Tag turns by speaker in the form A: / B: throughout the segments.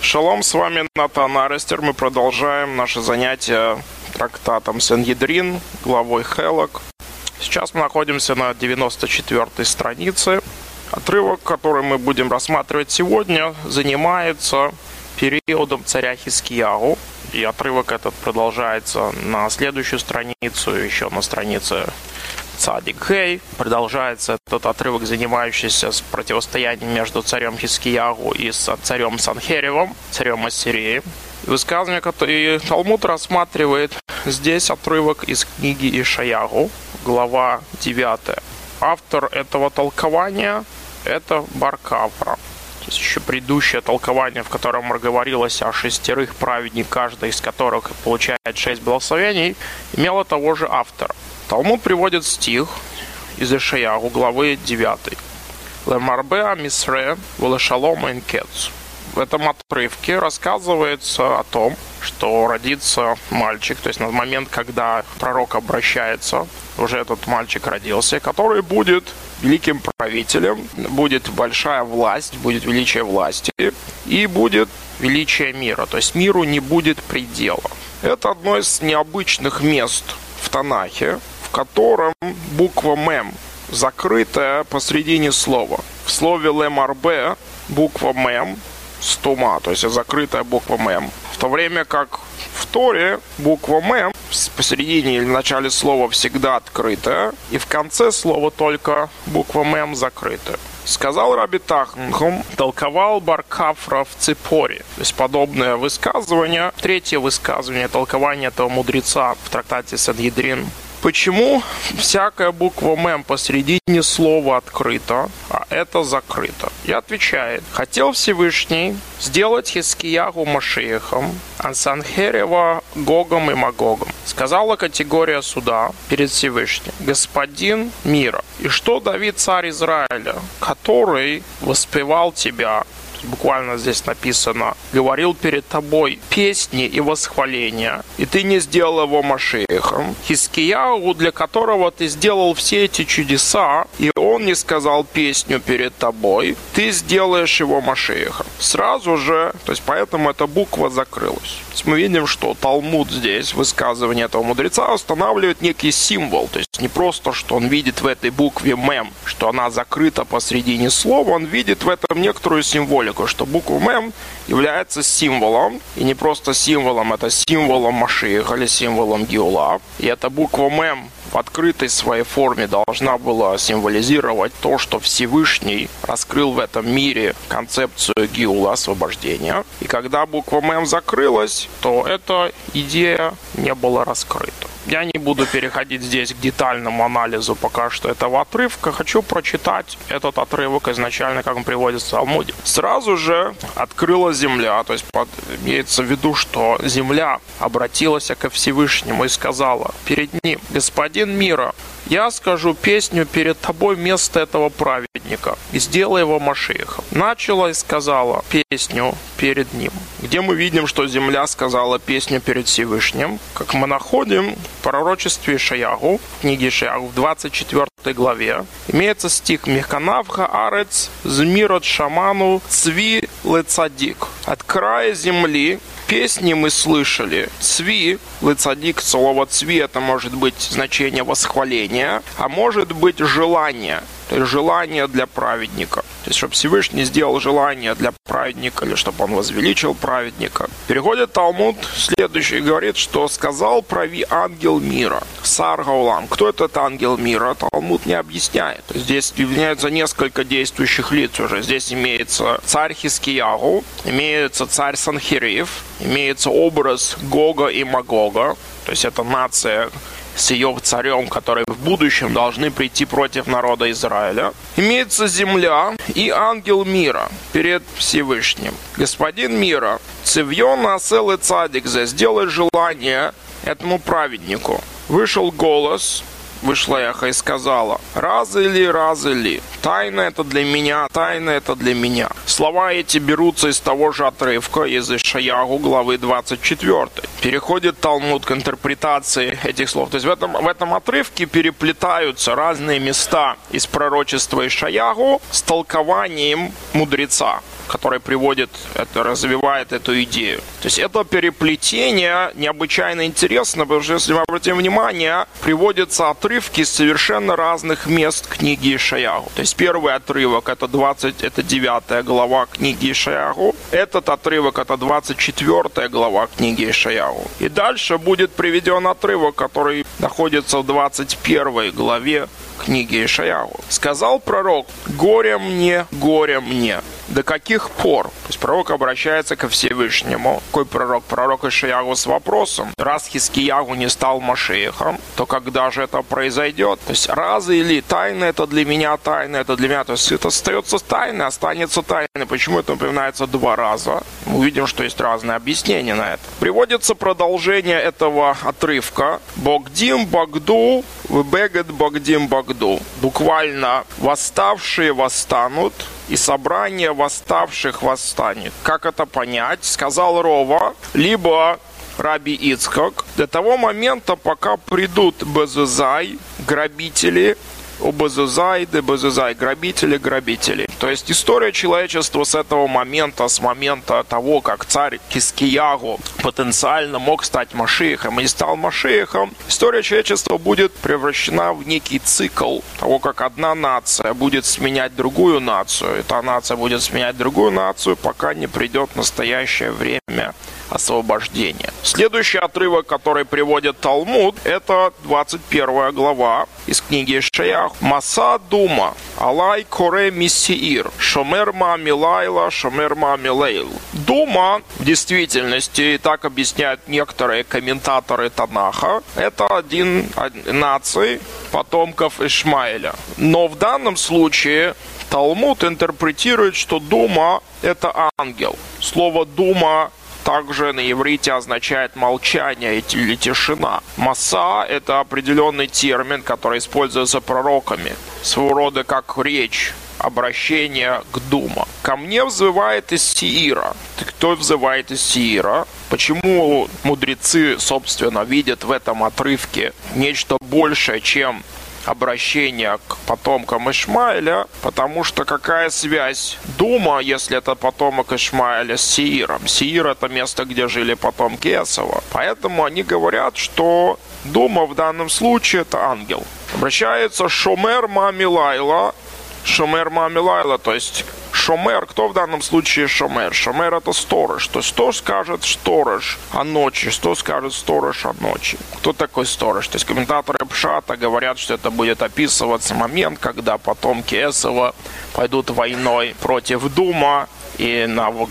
A: Шалом, с вами Натан Арестер. Мы продолжаем наше занятие трактатом Сангедрин, главой Хелок. Сейчас мы находимся на 94-й странице. Отрывок, который мы будем рассматривать сегодня, занимается периодом царя Хискиягу. И отрывок этот продолжается на следующую страницу, еще на странице Цадик Хей. Продолжается этот отрывок, занимающийся с противостоянием между царем Хискиягу и царем Санхеревом, царем Ассирии. Высказывание, которое Талмуд рассматривает здесь, отрывок из книги Ишаягу, глава 9. Автор этого толкования – это бар Капра. То есть еще предыдущее толкование, в котором говорилось о 6 праведниках, каждый из которых получает 6 благословений, имело того же автора. Талмуд приводит стих из Ишаягу, главы 9. «Лемарбеа мисре велешалом энкец». В этом отрывке рассказывается о том, что родится мальчик, то есть на момент, когда пророк обращается, уже этот мальчик родился, который будет великим правителем, будет большая власть, будет величие власти и будет величие мира, то есть миру не будет предела. Это одно из необычных мест в Танахе, в котором буква «мем» закрытая посредине слова. В слове «лемарбе» буква «мем» стума, то есть закрытая буква «мем». В то время как в Торе буква «мем» посередине или в начале слова всегда открытая, и в конце слова только буква «мем» закрытая. Сказал Раби Тахнхум, толковал бар Капра в Ципоре. То есть подобное высказывание, третье высказывание, толкование этого мудреца в трактате Сангедрин. Почему всякая буква «мем» посередине слова открыта, а это закрыто? И отвечает: хотел Всевышний сделать Хискиягу Машиахом, а Санхерева Гогом и Магогом. Сказала категория суда перед Всевышним: господин мира. И что Давид, царь Израиля, который воспевал тебя, буквально здесь написано, говорил перед тобой песни и восхваления, и ты не сделал его Машиахом. Хискиягу, для которого ты сделал все эти чудеса, и он не сказал песню перед тобой, ты сделаешь его Машиахом. Сразу же, то есть поэтому эта буква закрылась. То есть мы видим, что Талмуд здесь, высказывание этого мудреца, устанавливает некий символ. То есть не просто, что он видит в этой букве «мем», что она закрыта посредине слова, он видит в этом некоторую символику, что буква «мем» является символом, и не просто символом, это символом Машиаха или символом Геула. И эта буква «мем» в открытой своей форме должна была символизировать то, что Всевышний раскрыл в этом мире концепцию Геула, освобождения. И когда буква «мем» закрылась, то эта идея не была раскрыта. Я не буду переходить здесь к детальному анализу пока что этого отрывка. Хочу прочитать этот отрывок изначально, как он приводится в Талмуде. Сразу же открыла земля, то есть имеется в виду, что земля обратилась ко Всевышнему и сказала перед ним: господин мира, я скажу песню перед тобой вместо этого праведника и сделай его Машиахом. Начала и сказала песню перед ним. Где мы видим, что земля сказала песню перед Всевышним, как мы находим в пророчестве Ишаягу, в книге Ишаягу, в 24 главе, имеется стих «Мехканавха арец змирот шаману цви лецадик». От края земли песни мы слышали. Цви, лецадик, слово цви, это может быть значение восхваления, а может быть желание. То есть желание для праведника. То есть, чтобы Всевышний сделал желание для праведника, или чтобы он возвеличил праведника. Переходит Талмуд следующий и говорит, что сказал прави ангел мира, Сар Гаулам. Кто этот ангел мира? Талмуд не объясняет. Здесь являются несколько действующих лиц уже. Здесь имеется царь Хискиягу, имеется царь Санхерив, имеется образ Гога и Магога. То есть это нация с ее царем, которые в будущем должны прийти против народа Израиля. Имеется земля и ангел мира перед Всевышним. Господин мира, цивьон асел и цадик, сделай желание этому праведнику. Вышел голос вышло эхо и сказало: «Разы ли, тайна это для меня, тайна это для меня». Слова эти берутся из того же отрывка, из Ишаягу, главы 24. Переходит Талмуд к интерпретации этих слов. То есть в этом отрывке переплетаются разные места из пророчества Ишаягу с толкованием мудреца, который развивает эту идею. То есть это переплетение необычайно интересно, потому что, если мы обратим внимание, приводятся отрывки из совершенно разных мест книги Ишаягу. То есть первый отрывок это 9 глава книги Ишаягу, этот отрывок это 24 глава книги Ишаягу. И дальше будет приведен отрывок, который находится в 21 главе книги Ишаягу. «Сказал пророк: горе мне, горе мне». До каких пор? То есть пророк обращается ко Всевышнему. Какой пророк? Пророк Ишаягу с вопросом: раз Хискиягу не стал Машиахом, то когда же это произойдет? То есть разы или тайна это для меня, тайна это для меня. То есть это остается тайной, останется тайной. Почему это упоминается 2 раза? Мы увидим, что есть разные объяснения на это. Приводится продолжение этого отрывка. «Богдим Богду, вбегет Богдим Богду». Буквально «восставшие восстанут, и собрание восставших восстанет». Как это понять? Сказал Рова, либо Раби Ицхак: до того момента, пока придут Безузай, грабители, Безузай, грабители. То есть история человечества с этого момента, с момента того, как царь Хискиягу потенциально мог стать Машиахом и стал Машиахом, история человечества будет превращена в некий цикл того, как одна нация будет сменять другую нацию, и та нация будет сменять другую нацию, пока не придет настоящее время освобождения. Следующий отрывок, который приводит Талмуд, это 21 глава из книги Ишаях. «Маса дума, алай коре миссиир, шомер мами лайла, шомер мами лейл». Дума, в действительности, и так объясняют некоторые комментаторы Танаха, это один наций потомков Ишмаэля. Но в данном случае Талмуд интерпретирует, что дума это ангел. Слово дума также на иврите означает молчание или тишина. Маса – это определенный термин, который используется пророками. Своего рода как речь, обращение к дума. «Ко мне взывает из Сеира». Кто взывает из Сеира? Почему мудрецы, собственно, видят в этом отрывке нечто большее, чем обращение к потомкам Ишмаэля? Потому что какая связь дума, если это потомок Ишмаэля, с Сеиром? Сеир – это место, где жили потомки Эсава. Поэтому они говорят, что дума в данном случае – это ангел. Обращается Шомер Мами Лайла. Шомер Мами Лайла, то есть Шомер, кто в данном случае Шомер? Шомер это сторож. То есть что скажет сторож о ночи? Что скажет сторож о ночи? Кто такой сторож? То есть комментаторы Пшата говорят, что это будет описываться момент, когда потомки Эсава пойдут войной против Дума, и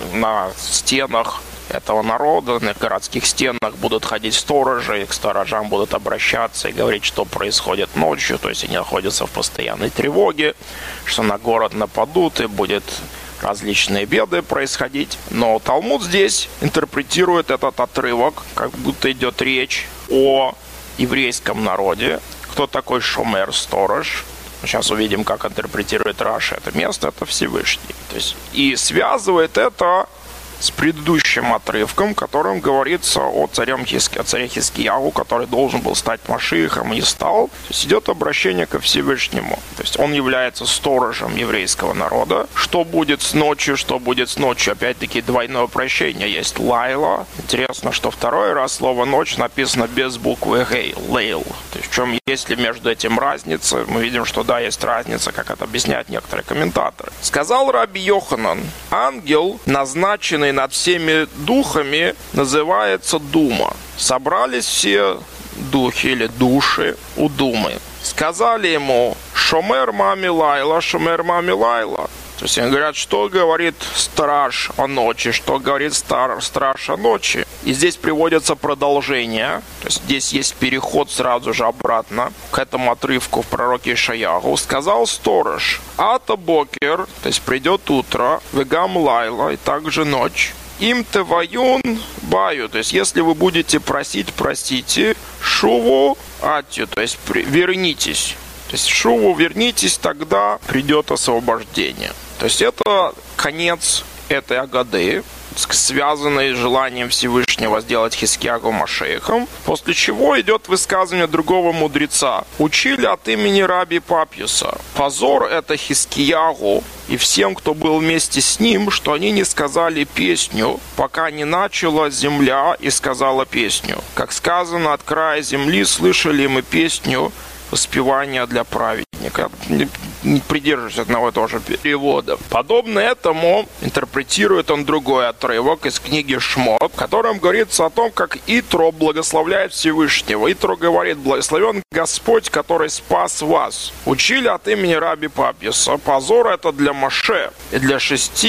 A: на стенах этого народа, на городских стенах будут ходить сторожи, и к сторожам будут обращаться и говорить, что происходит ночью, то есть они находятся в постоянной тревоге, что на город нападут и будет различные беды происходить. Но Талмуд здесь интерпретирует этот отрывок, как будто идет речь о еврейском народе. Кто такой Шомер, сторож? Сейчас увидим, как интерпретирует Раши это место, это Всевышний. То есть, и связывает это с предыдущим отрывком, в котором говорится о царе Хискиягу, который должен был стать Машиахом и стал. То есть идет обращение ко Всевышнему. То есть он является сторожем еврейского народа. Что будет с ночью, что будет с ночью? Опять-таки двойное обращение. Есть лайла. Интересно, что второй раз слово ночь написано без буквы гей. Лейл. То есть в чем есть ли между этим разница? Мы видим, что да, есть разница, как это объясняют некоторые комментаторы. Сказал Раби Йоханан: ангел, назначенный над всеми духами, называется дума. Собрались все духи или души у думы. Сказали ему: Шомер Мами Лайла, Шомер Мами Лайла. То есть они говорят, что говорит страж о ночи, что говорит страж о ночи. И здесь приводится продолжение. То есть здесь есть переход сразу же обратно к этому отрывку в пророке Ишаягу. Сказал сторож: Ата Бокер, то есть придет утро, Вегам Лайла, и также ночь. им теваюн баю, то есть если вы будете просить, простите, шуву атью, то есть вернитесь. То есть шуву вернитесь, тогда придет освобождение. То есть это конец этой агады, связанный с желанием Всевышнего сделать Хискиягу Машиахом, после чего идет высказывание другого мудреца. Учили от имени Раби Папьюса. Позор это Хискиягу и всем, кто был вместе с ним, что они не сказали песню, пока не начала земля и сказала песню. Как сказано, от края земли слышали мы песню воспевания для праведника. Не придерживаюсь одного и того же перевода. Подобно этому интерпретирует он другой отрывок из книги Шмот, в котором говорится о том, как Итро благословляет Всевышнего. Итро говорит: «Благословен Господь, который спас вас». Учили от имени Раби Папьюса. Позор это для Моше и для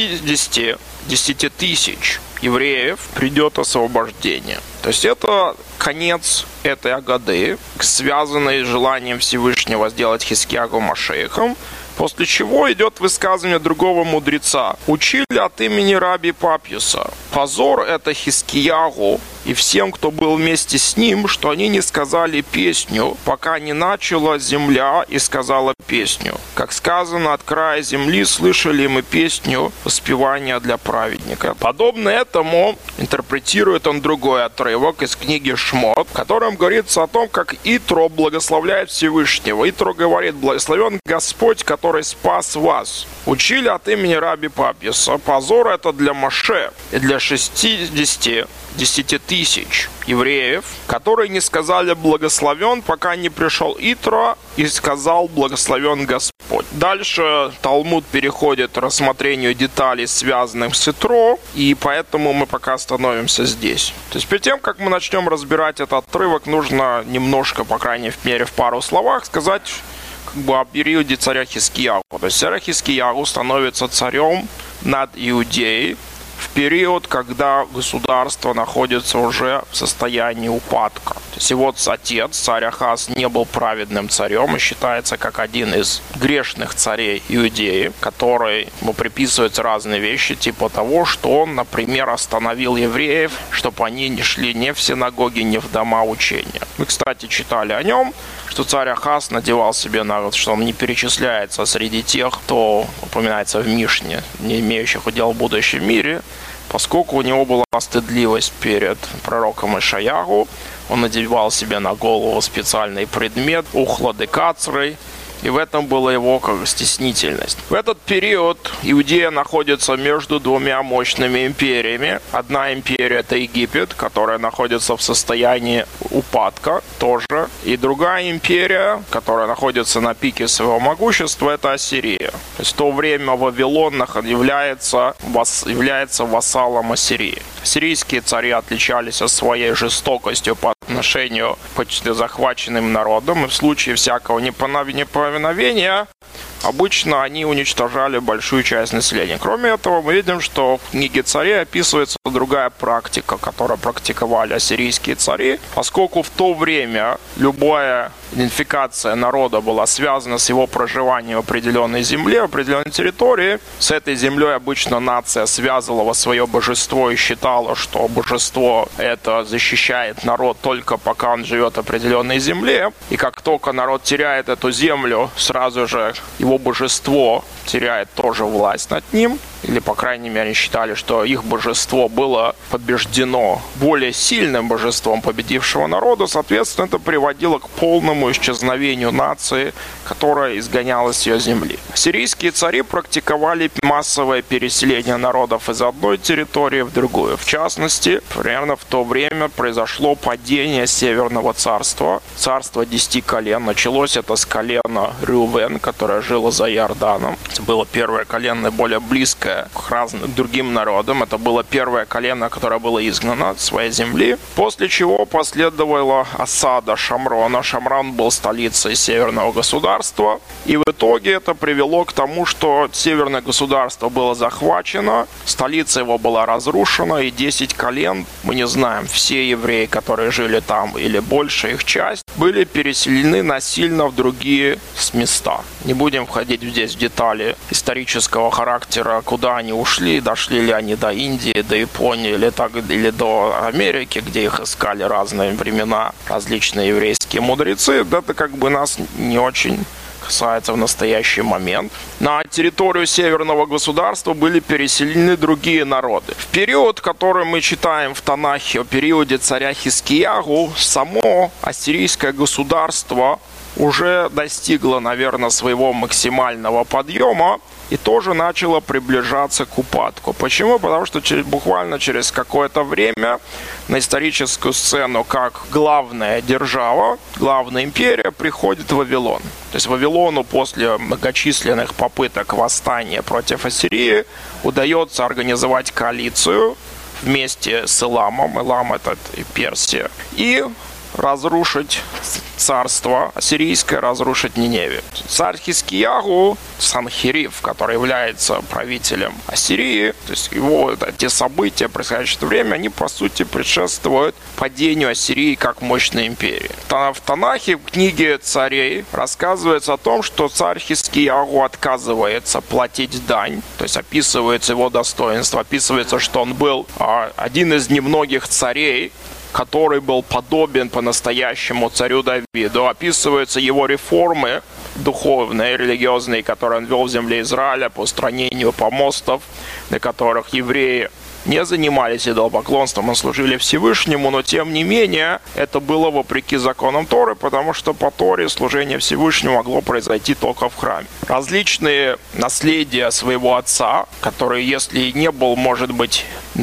A: 10 тысяч евреев придет освобождение. То есть это конец этой агады, связанный с желанием Всевышнего сделать Хискиягу Машиахом, после чего идет высказывание другого мудреца. Учили от имени Раби Папьюса. Позор это Хискиягу и всем, кто был вместе с ним, что они не сказали песню, пока не начала земля и сказала песню. Как сказано, от края земли слышали мы песню воспевания для праведника. Подобно этому интерпретирует он другой отрывок из книги Шмот, в котором говорится о том, как Итро благословляет Всевышнего. Итро говорит: «Благословен Господь, который спас вас». Учили от имени Раби Папьюса. Позор это для Моше и для 10 тысяч евреев, которые не сказали «благословен», пока не пришел Итро и сказал «благословен Господь». Дальше Талмуд переходит к рассмотрению деталей, связанных с Итро, и поэтому мы пока остановимся здесь. То есть перед тем, как мы начнем разбирать этот отрывок, нужно немножко, по крайней мере, в пару словах сказать о периоде царя Хискиягу. То есть царь Хискиягу становится царем над Иудеей в период, когда государство находится уже в состоянии упадка. То есть его отец, царь Ахаз, не был праведным царем и считается как один из грешных царей Иудеи, который ему приписываются разные вещи, типа того, что он, например, остановил евреев, чтобы они не шли ни в синагоги, ни в дома учения. Мы, кстати, читали о нем, что царь Ахаз надевал себе на руку, что он не перечисляется среди тех, кто упоминается в Мишне, не имеющих удел в будущем мире, поскольку у него была стыдливость перед пророком Ишаягу. Он надевал себе на голову специальный предмет, ухлады кацры, и в этом была его стеснительность. В этот период Иудея находится между двумя мощными империями. Одна империя — это Египет, которая находится в состоянии упадка тоже. И другая империя, которая находится на пике своего могущества, это Ассирия. То есть в то время Вавилон является вассалом Ассирии. Ассирийские цари отличались своей жестокостью по отношению к захваченным народам, и в случае всякого неповиновения обычно они уничтожали большую часть населения. Кроме этого, мы видим, что в книге царей описывается другая практика, которую практиковали ассирийские цари, поскольку в то время любая идентификация народа была связана с его проживанием в определенной земле, в определенной территории. С этой землей обычно нация связывала свое божество и считала, что божество это защищает народ только пока он живет в определенной земле. И как только народ теряет эту землю, сразу же его божество теряет тоже власть над ним. Или, по крайней мере, они считали, что их божество было побеждено более сильным божеством победившего народа. Соответственно, это приводило к полному исчезновению нации, которая изгонялась с ее земли. Сирийские цари практиковали массовое переселение народов из одной территории в другую. В частности, примерно в то время произошло падение Северного царства, царство 10 колен. Началось это с колена Рювен, которое жило за Иорданом. Это было первое колено, более близкое к разным другим народам. Это было первое колено, которое было изгнано от своей земли. После чего последовала осада Шамрона. Шамрон был столицей северного государства. И в итоге это привело к тому, что северное государство было захвачено, столица его была разрушена, и 10 колен, мы не знаем, все евреи, которые жили там, или большая их часть, были переселены насильно в другие места. Не будем входить здесь в детали исторического характера, куда они ушли, дошли ли они до Индии, до Японии или до Америки, где их искали разные времена, различные еврейские мудрецы. Это как бы нас не очень касается в настоящий момент. На территорию северного государства были переселены другие народы. В период, который мы читаем в Танахе, о периоде царя Хискиягу, само ассирийское государство уже достигло, наверное, своего максимального подъема и тоже начало приближаться к упадку. Почему? Потому что буквально через какое-то время на историческую сцену как главная держава, главная империя приходит Вавилон. То есть Вавилону после многочисленных попыток восстания против Ассирии удается организовать коалицию вместе с Эламом. Элам — это Персия. И разрушить царство ассирийское, разрушить Ниневию. Царь Хискиягу, Санхериф, который является правителем Ассирии, то есть его те события, происходящие в это время, они по сути предшествуют падению Ассирии как мощной империи. В Танахе, в книге царей, рассказывается о том, что царь Хискиягу отказывается платить дань, то есть описывается его достоинство, описывается, что он был один из немногих царей, который был подобен по-настоящему царю Давиду. Описываются его реформы духовные, религиозные, которые он вел в земле Израиля по устранению помостов, на которых евреи не занимались идолопоклонством, а служили Всевышнему, но тем не менее это было вопреки законам Торы, потому что по Торе служение Всевышнему могло произойти только в храме. Различные наследия своего отца, который, если не был, может быть,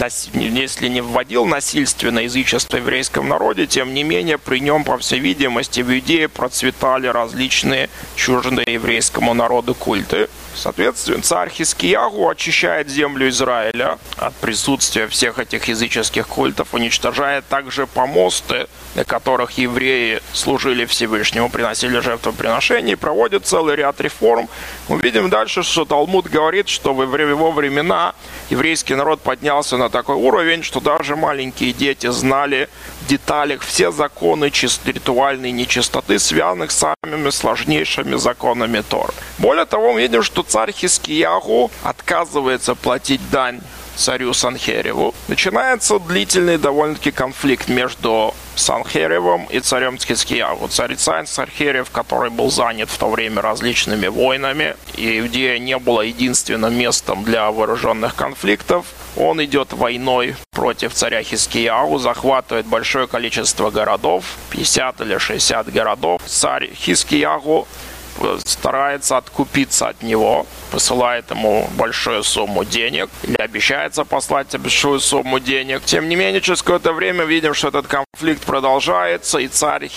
A: если не вводил насильственное язычество в еврейском народе, тем не менее при нем, по всей видимости, в Иудее процветали различные чуждые еврейскому народу культы. Соответственно, царь Хискиягу очищает землю Израиля от присутствия всех этих языческих культов, уничтожает также помосты, на которых евреи служили Всевышнему, приносили жертвоприношения, и проводит целый ряд реформ. Мы видим дальше, что Талмуд говорит, что в его времена еврейский народ поднялся на такой уровень, что даже маленькие дети знали в деталях все законы ритуальной нечистоты, связанных с самыми сложнейшими законами Торы. Более того, мы видим, что царь Хискиягу отказывается платить дань царю Санхереву. Начинается длительный довольно-таки конфликт между Санхеревым и царем Хискиягу. Царь Санхерев, который был занят в то время различными войнами, и Иудея не было единственным местом для вооруженных конфликтов, он идет войной против царя Хискиягу, захватывает большое количество городов, 50 или 60 городов. Царь Хискиягу старается откупиться от него, посылает ему большую сумму денег или обещается послать большую сумму денег. Тем не менее, через какое-то время видим, что этот конфликт продолжается, и царь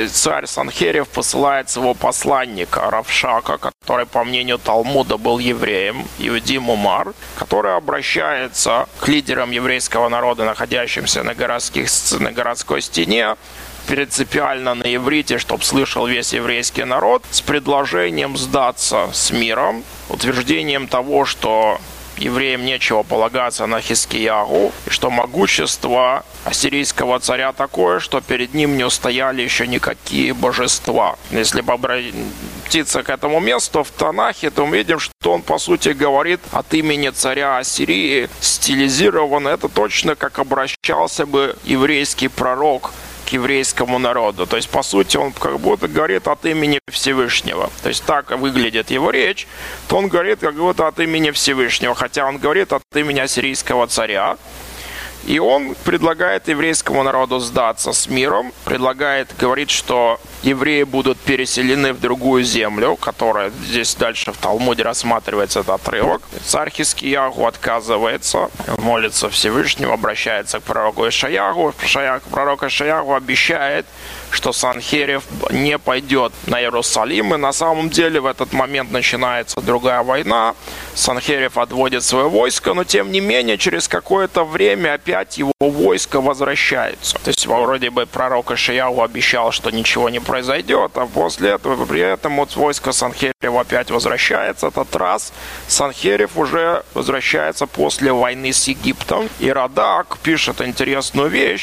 A: Санхерев посылает своего посланника Равшака, который, по мнению Талмуда, был евреем, Иуди Мумар, который обращается к лидерам еврейского народа, находящимся на городской стене, принципиально на иврите, чтобы слышал весь еврейский народ, с предложением сдаться с миром, утверждением того, что евреям нечего полагаться на Хискиягу, и что могущество ассирийского царя такое, что перед ним не устояли еще никакие божества. Если обратиться к этому месту в Танахе, то мы видим, что он, по сути, говорит от имени царя Ассирии, стилизированно, это точно как обращался бы еврейский пророк к еврейскому народу. То есть, по сути, он как будто говорит от имени Всевышнего. То есть, так выглядит его речь, то он говорит как будто от имени Всевышнего, хотя он говорит от имени ассирийского царя. И он предлагает еврейскому народу сдаться с миром, говорит, что евреи будут переселены в другую землю, которая здесь дальше в Талмуде рассматривается этот отрывок. Царь Хискиягу отказывается, молится Всевышнему, обращается к пророку Ишаягу. Пророк Ишаягу обещает, что Санхерев не пойдет на Иерусалим, и на самом деле в этот момент начинается другая война. Санхерев отводит свое войско, но тем не менее через какое-то время опять его войско возвращается. То есть вроде бы пророк Ишаягу обещал, что ничего не произойдет, а после этого при этом вот войско Санхерева опять возвращается. Этот раз Санхерев уже возвращается после войны с Египтом. И Радак пишет интересную вещь,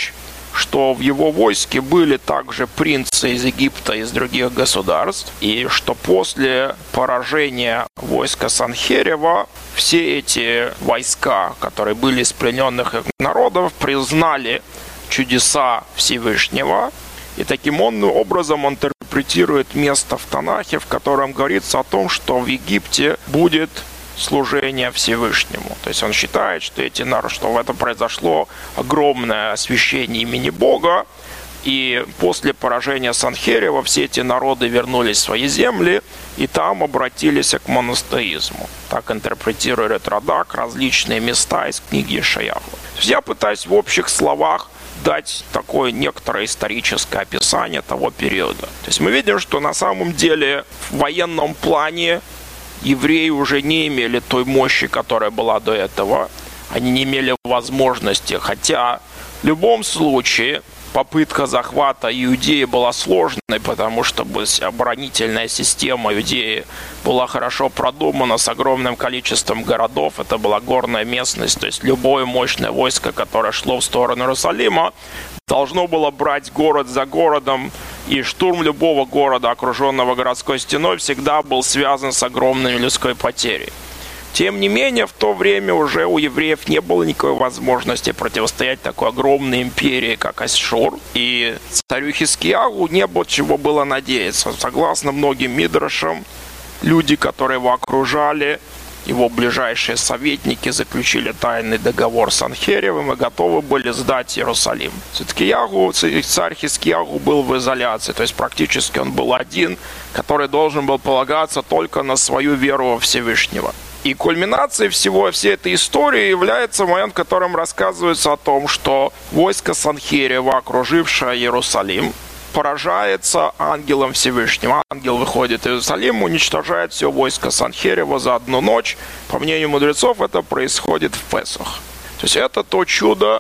A: что в его войске были также принцы из Египта и из других государств, и что после поражения войска Санхерева все эти войска, которые были из плененных народов, признали чудеса Всевышнего, и таким образом он интерпретирует место в Танахе, в котором говорится о том, что в Египте будет служение Всевышнему. То есть он считает, что что в этом произошло огромное освящение имени Бога, и после поражения Санхерева все эти народы вернулись в свои земли, и там обратились к монотеизму. Так интерпретирует Радак различные места из книги Ишаяху. Я пытаюсь в общих словах дать такое некоторое историческое описание того периода. То есть мы видим, что на самом деле в военном плане евреи уже не имели той мощи, которая была до этого. Они не имели возможности, хотя в любом случае попытка захвата Иудеи была сложной, потому что оборонительная система Иудеи была хорошо продумана с огромным количеством городов. Это была горная местность, то есть любое мощное войско, которое шло в сторону Иерусалима, должно было брать город за городом, и штурм любого города, окруженного городской стеной, всегда был связан с огромной людской потерей. Тем не менее, в то время уже у евреев не было никакой возможности противостоять такой огромной империи, как Ашшур. И царю Хизкиягу не было чего было надеяться. Согласно многим мидрашам, люди, которые его окружали, его ближайшие советники, заключили тайный договор с Санхеревым и готовы были сдать Иерусалим. Царь Хизкиягу был в изоляции, то есть практически он был один, который должен был полагаться только на свою веру во Всевышнего. И кульминацией всей этой истории является момент, в котором рассказывается о том, что войско Санхерева, окружившее Иерусалим, поражается ангелом Всевышнего. Ангел выходит из Иерусалима, уничтожает все войско Санхерева за одну ночь. По мнению мудрецов, это происходит в Песах. То есть это то чудо,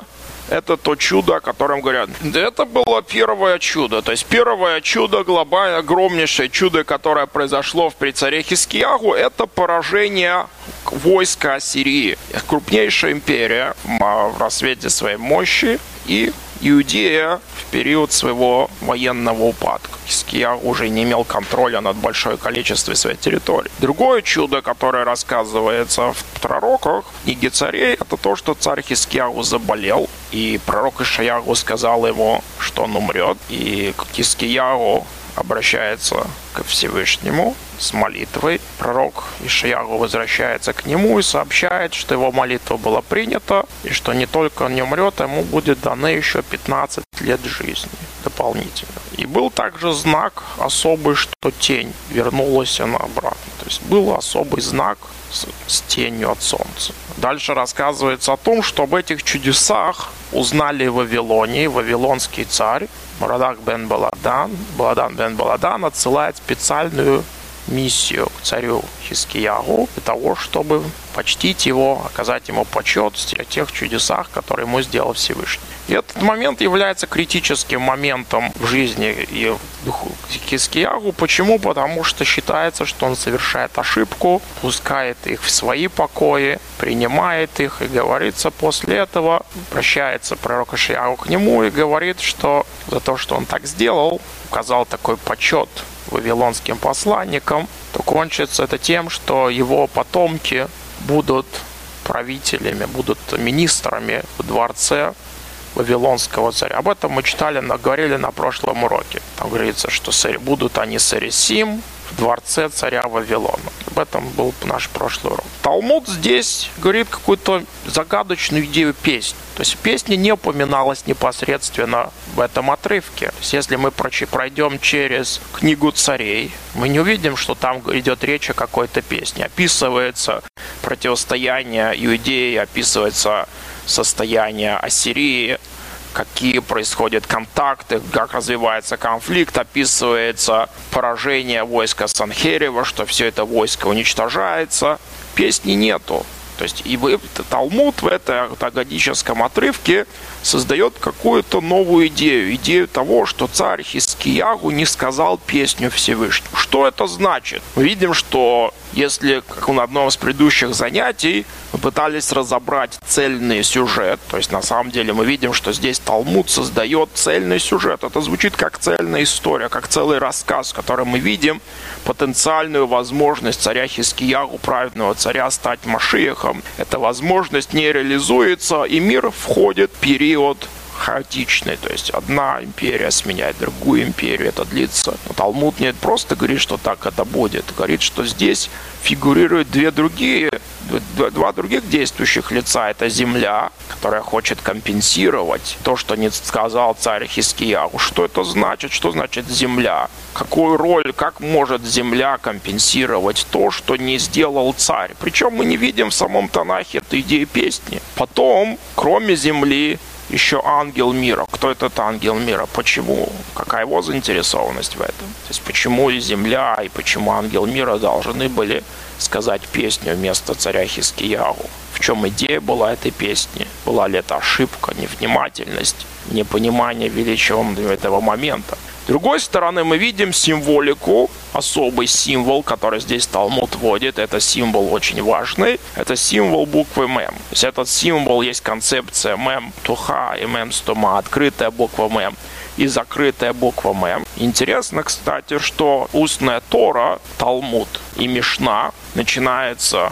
A: о котором говорят. Это было первое чудо. То есть первое чудо, глобальное, огромнейшее чудо, которое произошло при царе Хизкиягу, это поражение войска Ассирии. Крупнейшая империя в рассвете своей мощи, и Иудея в период своего военного упадка. Хизкиягу уже не имел контроля над большое количеством своей территории. Другое чудо, которое рассказывается в пророках, в книге царей, это то, что царь Хизкиягу заболел, и пророк Ишаяху сказал ему, что он умрет, и Хизкиягу обращается к Всевышнему с молитвой. Пророк Ишаяху возвращается к нему и сообщает, что его молитва была принята, и что не только он не умрет, ему будет даны еще 15 лет жизни дополнительно. И был также знак особый, что тень вернулась она обратно. То есть был особый знак с тенью от солнца. Дальше рассказывается о том, что об этих чудесах узнали в Вавилоне. Вавилонский царь Морадах бен Баладан отсылает специальную миссию к царю Хизкиягу для того, чтобы почтить его, оказать ему почет о тех чудесах, которые ему сделал Всевышний. И этот момент является критическим моментом в жизни и духу Хизкиягу. Почему? Потому что считается, что он совершает ошибку, пускает их в свои покои, принимает их, и говорится после этого, обращается пророк Ишаяху к нему и говорит, что за то, что он так сделал, указал такой почет вавилонским посланникам, то кончится это тем, что его потомки будут правителями, будут министрами в дворце вавилонского царя. Об этом мы говорили на прошлом уроке. Там говорится, что будут они сарисим в дворце царя Вавилона. Об этом был наш прошлый урок. Талмуд здесь говорит какую-то загадочную идею песни. То есть песня не упоминалась непосредственно в этом отрывке. То есть если мы пройдем через книгу царей, мы не увидим, что там идет речь о какой-то песне. Описывается противостояние Иудеи, описывается состояние Ассирии, какие происходят контакты, как развивается конфликт, описывается поражение войска Санхерева, что все это войско уничтожается. Песни нету. То есть Талмуд в этом агадическом отрывке создает какую-то новую идею того, что царь Хизкиягу не сказал песню Всевышнему. Что это значит? Мы видим, что если, как на одном из предыдущих занятий, мы пытались разобрать цельный сюжет, то есть на самом деле мы видим, что здесь Талмуд создает цельный сюжет. Это звучит как цельная история, как целый рассказ, в котором мы видим потенциальную возможность царя Хизкиягу, праведного царя, стать Машиахом. Эта возможность не реализуется, и мир входит в период хаотичный, то есть одна империя сменяет другую империю, это длится. Но Талмуд не просто говорит, что так это будет, говорит, что здесь фигурируют два других действующих лица. Это земля, которая хочет компенсировать то, что не сказал царь Хизкиягу. Что это значит? Что значит земля? Какую роль, как может земля компенсировать то, что не сделал царь? Причем мы не видим в самом Танахе этой идеи песни. Потом, кроме земли, еще ангел мира. Кто этот ангел мира? Почему? Какая его заинтересованность в этом? То есть почему и земля, и почему ангел мира должны были сказать песню вместо царя Хизкиягу? В чем идея была этой песни? Была ли это ошибка, невнимательность, непонимание величия этого момента? С другой стороны, мы видим символику, особый символ, который здесь Талмуд вводит. Это символ очень важный. Это символ буквы Мем. То есть этот символ, есть концепция Мем Туха и Мем Стома, открытая буква Мем и закрытая буква Мем. Интересно, кстати, что устная Тора, Талмуд и Мишна начинается,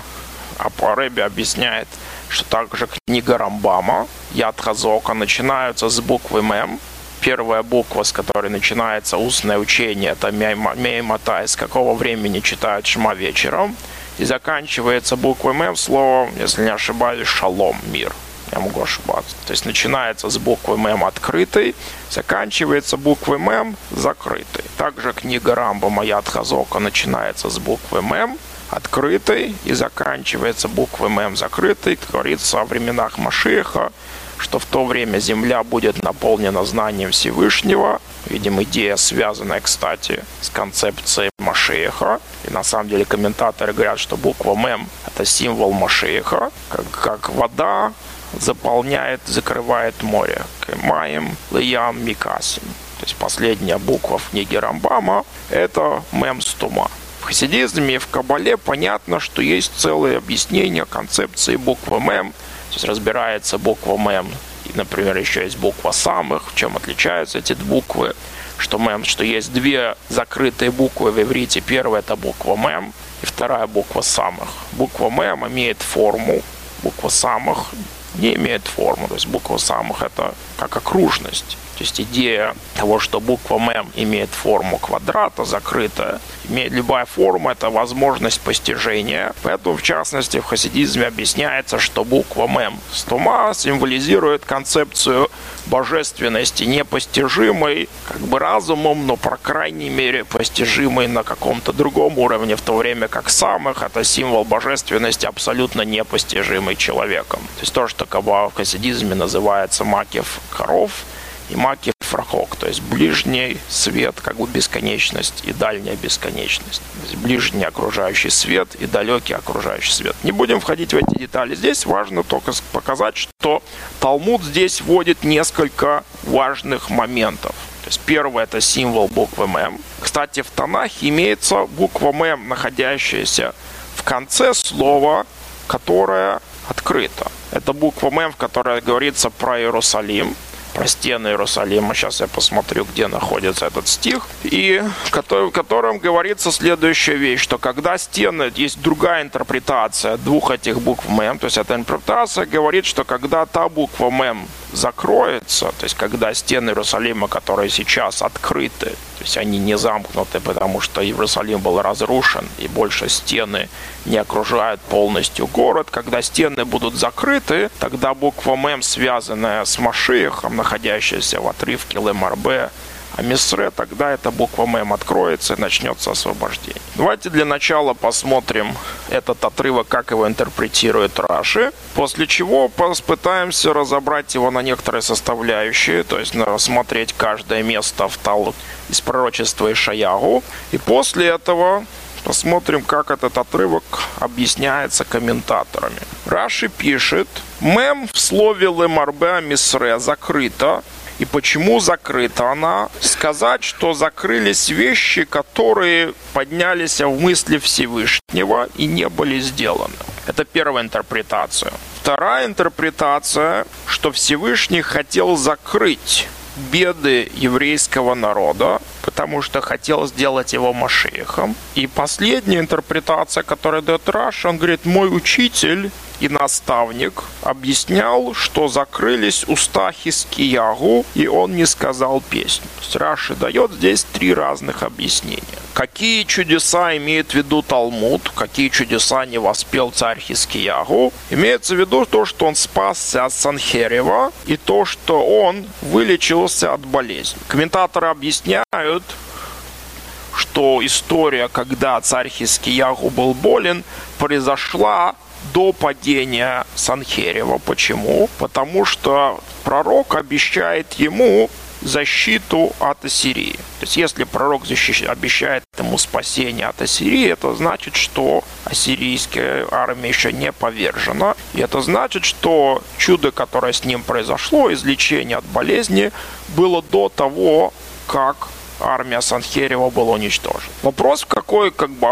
A: Рэбби объясняет, что также книга Рамбама, Яд Хазока, начинаются с буквы Мем. Первая буква, с которой начинается устное учение, это Мейматай, с какого времени читают Шма вечером. И заканчивается буквой Мем словом, если не ошибаюсь, Шалом, мир. Я могу ошибаться. То есть начинается с буквы Мем открытой, заканчивается буквой Мем закрытой. Также книга Рамбама Яд Хазока начинается с буквы Мем открытой и заканчивается буквой Мем закрытой. Говорится о временах Машиаха, что в то время земля будет наполнена знанием Всевышнего. Видим, идея, связанная, кстати, с концепцией Машиаха. И на самом деле комментаторы говорят, что буква Мем – это символ Машиаха, как вода заполняет, закрывает море. Кемаем лиям микасим. То есть последняя буква в книге Рамбама – это Мем Стома. В хасидизме и в Кабале понятно, что есть целое объяснение концепции буквы Мем. То есть разбирается буква Мем, и, например, еще есть буква Самых, в чем отличаются эти буквы, что есть две закрытые буквы в иврите. Первая – это буква Мем, и вторая – буква Самых. Буква Мем имеет форму, буква Самых не имеет форму. То есть буква Самых – это как окружность. То есть идея того, что буква Мем имеет форму квадрата, закрытая, любая форма – это возможность постижения. Поэтому, в частности, в хасидизме объясняется, что буква Мем Стома символизирует концепцию божественности, непостижимой разумом, но, по крайней мере, постижимой на каком-то другом уровне, в то время как Самых – это символ божественности, абсолютно непостижимый человеком. То есть то, что в хасидизме называется Макев Каров, и Макев Рахок, то есть ближний свет, бесконечность, и дальняя бесконечность. То есть ближний окружающий свет и далекий окружающий свет. Не будем входить в эти детали. Здесь важно только показать, что Талмуд здесь вводит несколько важных моментов. То есть первое – это символ буквы Мем. Кстати, в Танахе имеется буква Мем, находящаяся в конце слова, которое открыто. Это буква Мем, в которой говорится про Иерусалим, про стены Иерусалима. Сейчас я посмотрю, где находится этот стих. И в котором говорится следующая вещь, что когда стены, есть другая интерпретация двух этих букв Мем, то есть эта интерпретация говорит, что когда та буква Мем закроется, то есть когда стены Иерусалима, которые сейчас открыты, то есть они не замкнуты, потому что Иерусалим был разрушен, и больше стены не окружают полностью город. Когда стены будут закрыты, тогда буква Мем, связанная с Машиахом, находящаяся в отрывке Лемарбе Амисре, тогда эта буква Мем откроется и начнется освобождение. Давайте для начала посмотрим этот отрывок, как его интерпретирует Раши, после чего попытаемся разобрать его на некоторые составляющие, то есть рассмотреть каждое место из пророчества Ишаягу, и после этого Посмотрим, как этот отрывок объясняется комментаторами. Раши пишет: «Мем в слове лемарбе мисре закрыто». И почему закрыта она? Сказать, что закрылись вещи, которые поднялись в мысли Всевышнего и не были сделаны. Это первая интерпретация. Вторая интерпретация, что Всевышний хотел закрыть беды еврейского народа, потому что хотел сделать его Машиахом. И последняя интерпретация, которую дает Раши, он говорит: мой учитель и наставник объяснял, что закрылись уста Хискиягу, и он не сказал песню. То есть Раши дает здесь три разных объяснения. Какие чудеса имеет в виду Талмуд, какие чудеса не воспел царь Хискиягу? Имеется в виду то, что он спасся от Санхерева, и то, что он вылечился от болезни. Комментаторы объясняют, что история, когда царь Хискиягу был болен, произошла до падения Санхерева. Почему? Потому что пророк обещает ему защиту от Ассирии. То есть, если пророк обещает ему спасение от Ассирии, это значит, что ассирийская армия еще не повержена. И это значит, что чудо, которое с ним произошло, излечение от болезни, было до того, как армия Санхерева была уничтожена. Вопрос какой,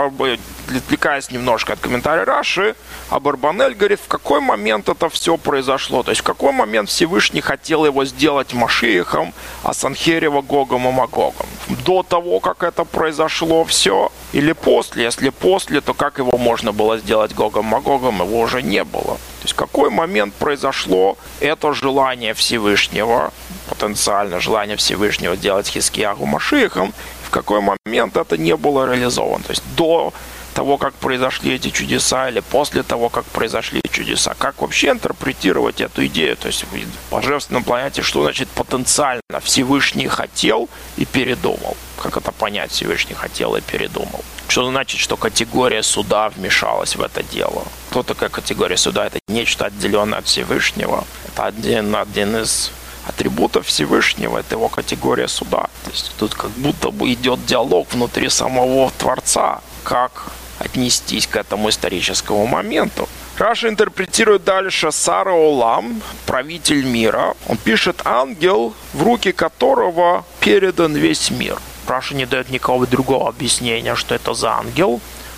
A: отвлекаясь немножко от комментария Раши, Абарбанель говорит, в какой момент это все произошло. То есть в какой момент Всевышний хотел его сделать Машиахом, а Санхерева Гогом и Магогом. До того, как это произошло все, или после? Если после, то как его можно было сделать Гогом и Магогом? Его уже не было. То есть в какой момент произошло это желание Всевышнего, потенциально желание Всевышнего делать Хискиягу Машиахом, в какой момент это не было реализовано. То есть до того, как произошли эти чудеса, или после того, как произошли чудеса. Как вообще интерпретировать эту идею? То есть в божественном понятии, что значит потенциально Всевышний хотел и передумал? Как это понять? Всевышний хотел и передумал. Что значит, что категория суда вмешалась в это дело? Кто такая категория суда? Это нечто отделенное от Всевышнего. Это один из атрибутов Всевышнего, это его категория суда. То есть тут как будто бы идет диалог внутри самого Творца, как отнестись к этому историческому моменту. Раша интерпретирует дальше Сара Олам, правитель мира. Он пишет: ангел, в руки которого передан весь мир. Раша не дает никакого другого объяснения, что это за ангел,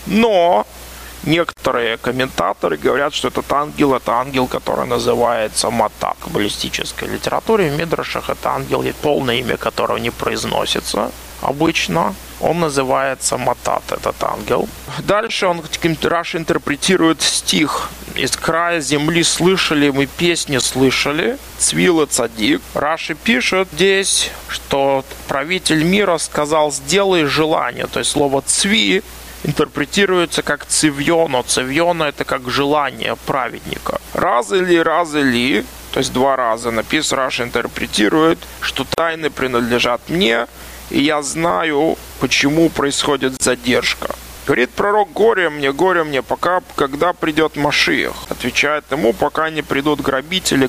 A: но некоторые комментаторы говорят, что этот ангел, это ангел, который называется Матат. В баллистической литературе, в Мидрашах, это ангел, полное имя которого не произносится обычно. Он называется Матат, этот ангел. Дальше Раша интерпретирует стих: «Из края земли слышали мы песни, слышали, Цвил и Цадик». Раши пишет здесь, что правитель мира сказал: сделай желание. То есть слово «цви» интерпретируется как цивьоно. Цивьоно — это как желание праведника. Раз или, то есть два раза написано, Раша интерпретирует, что тайны принадлежат мне, и я знаю, почему происходит задержка. Говорит пророк: горе мне, пока, когда придет Машиах. Отвечает ему: пока не придут грабители.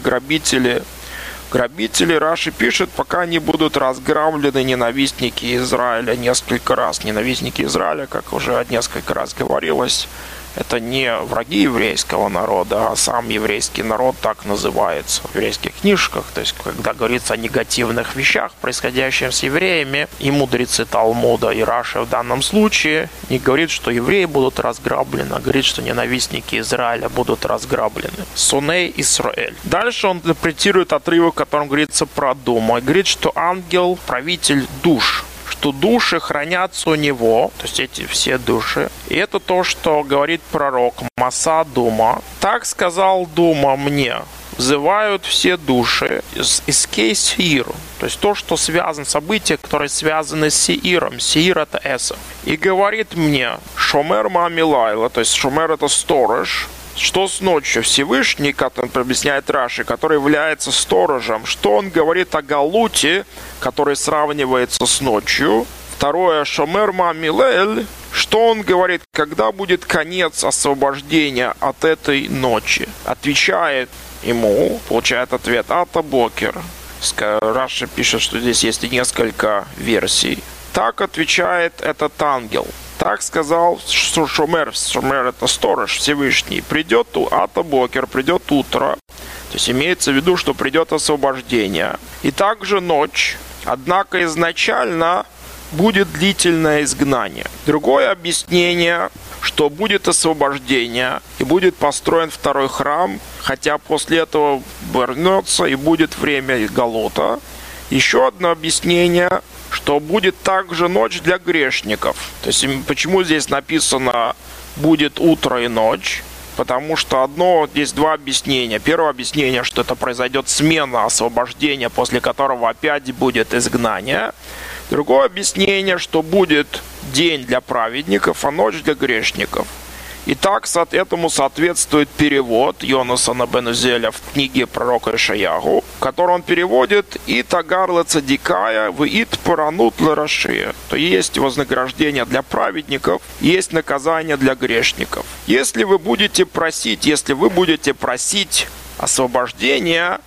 A: Грабители, Раши пишет, пока не будут разграблены ненавистники Израиля несколько раз. Ненавистники Израиля, как уже несколько раз говорилось, это не враги еврейского народа, а сам еврейский народ так называется в еврейских книжках. То есть, когда говорится о негативных вещах, происходящих с евреями, и мудрецы Талмуда, и Раши в данном случае не говорит, что евреи будут разграблены, а говорит, что ненавистники Израиля будут разграблены. Соней Исраэль. Дальше он интерпретирует отрывок, в котором говорится про Дума. Говорит, что ангел – правитель душ, что души хранятся у него, то есть эти все души. И это то, что говорит пророк Маса Дума. Так сказал Дума мне: взывают все души из Кей-Сеиру. То есть то, что связано, события, которые связаны с Сеиром. Сеир — это Эсов. И говорит мне: Шомер Мамилайла, то есть Шомер — это сторож. Что с ночью? Всевышний, как он объясняет Раши, который является сторожем. Что он говорит о Галуте, который сравнивается с ночью? Второе, Шомер Мамилель. Что он говорит, когда будет конец освобождения от этой ночи? Отвечает ему, получает ответ: Ата Бокер. Раши пишет, что здесь есть несколько версий. Так отвечает этот ангел. Так сказал Шумер. Шумер — это сторож Всевышний. Придет Ата-Бокер, придет утро. То есть имеется в виду, что придет освобождение. И также ночь. Однако изначально будет длительное изгнание. Другое объяснение, что будет освобождение и будет построен второй храм, хотя после этого вернется и будет время Галута. Еще одно объяснение, что будет также ночь для грешников. То есть почему здесь написано «будет утро и ночь»? Потому что есть два объяснения. Первое объяснение, что это произойдет смена освобождения, после которого опять будет изгнание. Другое объяснение, что будет день для праведников, а ночь для грешников. И так этому соответствует перевод Йонасана бен Узеля в книге пророка Ишаягу, который он переводит «И тагарла цадикая в ит паранут ларашия». То есть вознаграждение для праведников, есть наказание для грешников. Если вы будете просить освобождения,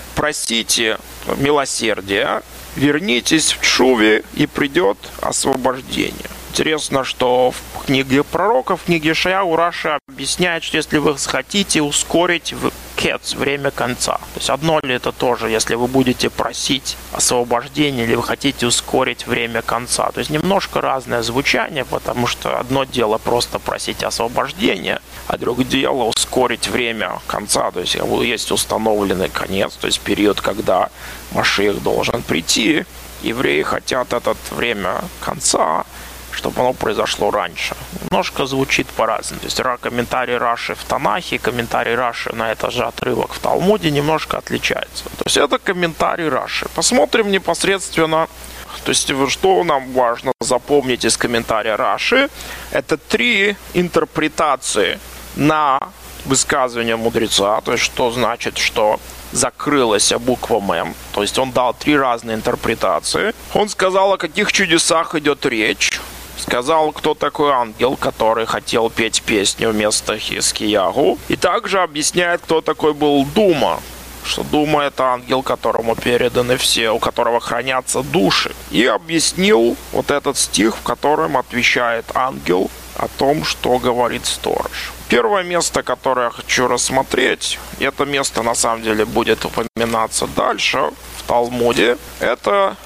A: просите милосердия, вернитесь в Тшуве, и придет освобождение. Интересно, что в книге пророков, в книге Ишаяху Раши объясняет, что если вы хотите ускорить время конца. То есть одно ли это тоже, если вы будете просить освобождения или вы хотите ускорить время конца. То есть немножко разное звучание, потому что одно дело просто просить освобождения, а другое дело ускорить время конца. То есть есть установленный конец, то есть период, когда Машиах должен прийти. Евреи хотят это время конца, чтобы оно произошло раньше. Немножко звучит по-разному. То есть комментарий Раши в Танахе, комментарий Раши на этот же отрывок в Талмуде немножко отличается. То есть это комментарий Раши. Посмотрим непосредственно, то есть что нам важно запомнить из комментария Раши. Это 3 интерпретации на высказывание мудреца, то есть что значит, что закрылась буква Мем. То есть он дал 3 разные интерпретации. Он сказал, о каких чудесах идет речь. Сказал, кто такой ангел, который хотел петь песню вместо Хискиягу. И также объясняет, кто такой был Дума. Что Дума — это ангел, которому переданы все, у которого хранятся души. И объяснил вот этот стих, в котором отвечает ангел о том, что говорит сторож. Первое место, которое я хочу рассмотреть, это место на самом деле будет упоминаться дальше в Талмуде. Это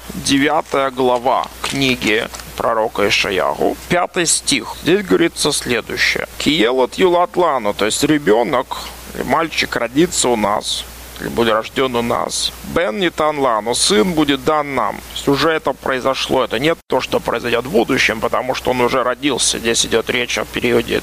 A: 9 глава книги пророка Ишаягу, 5 стих. Здесь говорится следующее. «Киелот юлат лану», то есть ребенок, мальчик родится у нас, или будет рожден у нас. «Бен нитан лану», сын будет дан нам. То есть уже это произошло. Это не то, что произойдет в будущем, потому что он уже родился. Здесь идет речь о периоде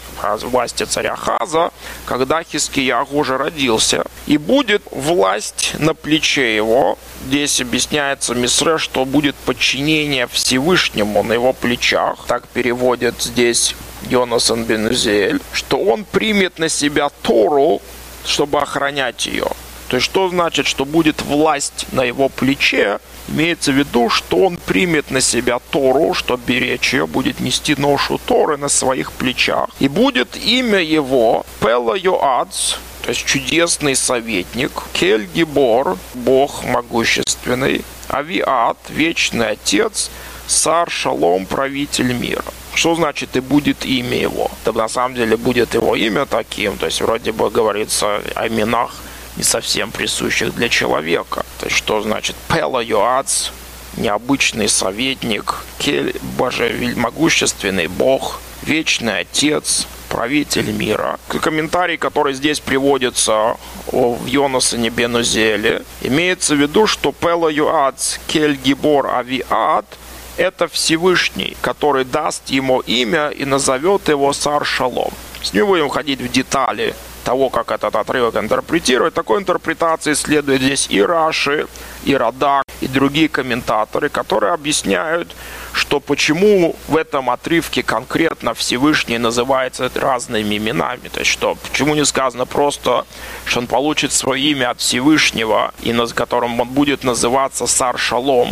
A: власти царя Хаза, когда Хискиягу уже родился. И будет власть на плече его. Здесь объясняется Мисре, что будет подчинение Всевышнему на его плечах. Так переводит здесь Йонасан бен Узель, что он примет на себя Тору, чтобы охранять ее. То есть, что значит, что будет власть на его плече? Имеется в виду, что он примет на себя Тору, чтобы беречь ее, будет нести ношу Торы на своих плечах. И будет имя его Пела Йоадс, то есть чудесный советник, Кель Гибор, Бог могущественный, Авиат, вечный отец, Сар Шалом, правитель мира. Что значит «и будет имя его»? Это на самом деле будет его имя таким, то есть вроде бы говорится о именах, не совсем присущих для человека. То есть что значит Пела Йоац, необычный советник, Кель, могущественный Бог, вечный отец, правитель мира. Комментарий, который здесь приводится в Йонасане бен Узеле, имеется в виду, что Пела Йоац, Кель Гибор, Авиат — это Всевышний, который даст ему имя и назовет его Сар Шалом. Не будем ходить в детали того, как этот отрывок интерпретировать. Такой интерпретации следует здесь и Раши, и Радак, и другие комментаторы, которые объясняют, что почему в этом отрывке конкретно Всевышний называется разными именами. То есть что, почему не сказано просто, что он получит свое имя от Всевышнего, и которым он будет называться Сар Шалом,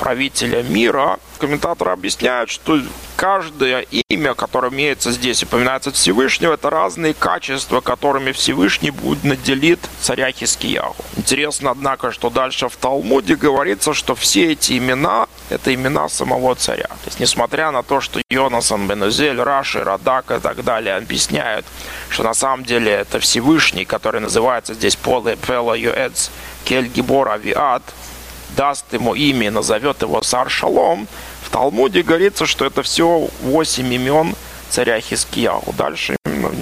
A: правителя мира. Комментаторы объясняют, что каждое имя, которое имеется здесь, упоминается от Всевышнего, это разные качества, которыми Всевышний будет наделит царя Хискиягу. Интересно, однако, что дальше в Талмуде говорится, что все эти имена – это имена самого царя. То есть, несмотря на то, что Йонасан бен Узель, Раши, Радак и так далее объясняют, что на самом деле это Всевышний, который называется здесь Пела Юэц Кель Гибор Авиад, даст ему имя и назовет его Сар Шалом, в Талмуде говорится, что это все 8 имен царя Хискиягу. Дальше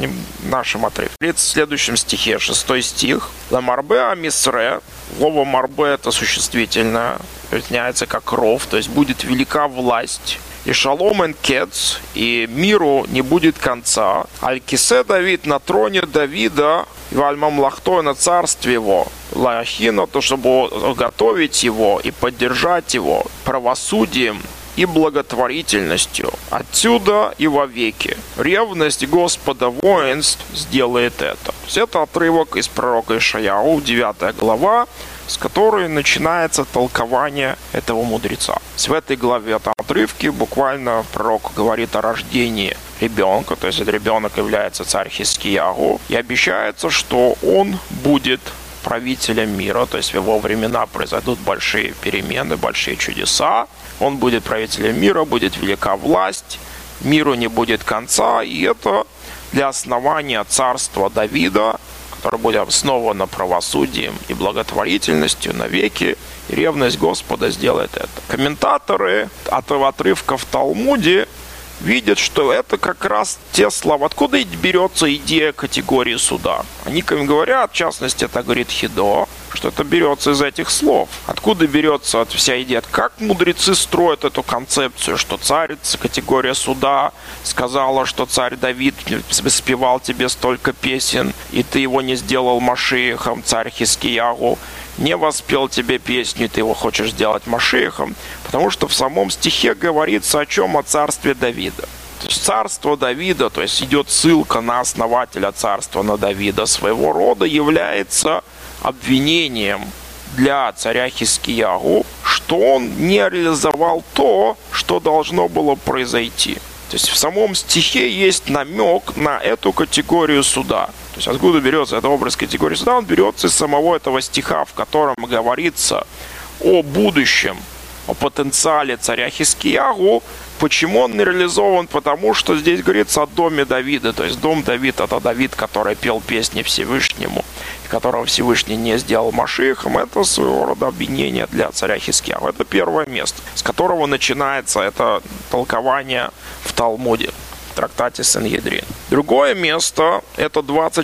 A: в нашем отрывке. В следующем стихе, 6 стих. Ламарбе Амисре. Слово Марбе это существительное, объясняется как ров, то есть будет велика власть. И шалом эн кец, и миру не будет конца. Аль-Кисе Давид на троне Давида, и вальмам лахтой на царстве его. Лахина, то чтобы готовить его и поддержать его правосудием и благотворительностью. Отсюда и вовеки. Ревность Господа воинств сделает это. То есть это отрывок из пророка Ишаяу, 9 глава, с которой начинается толкование этого мудреца. В этой главе, там отрывке, буквально пророк говорит о рождении ребенка, то есть этот ребенок является царь Хискиягу, и обещается, что он будет правителем мира, то есть в его времена произойдут большие перемены, большие чудеса, он будет правителем мира, будет велика власть, миру не будет конца, и это для основания царства Давида, которое будет основано правосудием и благотворительностью навеки, и ревность Господа сделает это. Комментаторы этого отрывка в Талмуде видят, что это как раз те слова, откуда берется идея категории суда. Они говорят, в частности, это говорит Хидо, что это берется из этих слов. Откуда берется вся идея? Как мудрецы строят эту концепцию, что царица, категория суда, сказала, что царь Давид спевал тебе столько песен, и ты его не сделал Машиахом, царь Хискиягу, не воспел тебе песню, и ты его хочешь сделать Машиахом, потому что в самом стихе говорится о чем? О царстве Давида. То есть царство Давида, то есть идет ссылка на основателя царства, на Давида, своего рода является обвинением для царя Хискиягу, что он не реализовал то, что должно было произойти. То есть в самом стихе есть намек на эту категорию суда. То есть откуда берется этот образ категории суда? Он берется из самого этого стиха, в котором говорится о будущем, о потенциале царя Хискиягу. Почему он не реализован? Потому что здесь говорится о доме Давида. То есть дом Давида — это Давид, который пел песни Всевышнему, которого Всевышний не сделал Машиахом. Это своего рода обвинение для царя Хискиягу. Это первое место, с которого начинается это толкование в Талмуде, в трактате Сангедрин. Другое место — это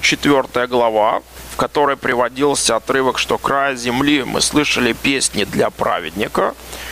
A: 24 глава, в которой приводился отрывок, что края земли мы слышали песни для праведника.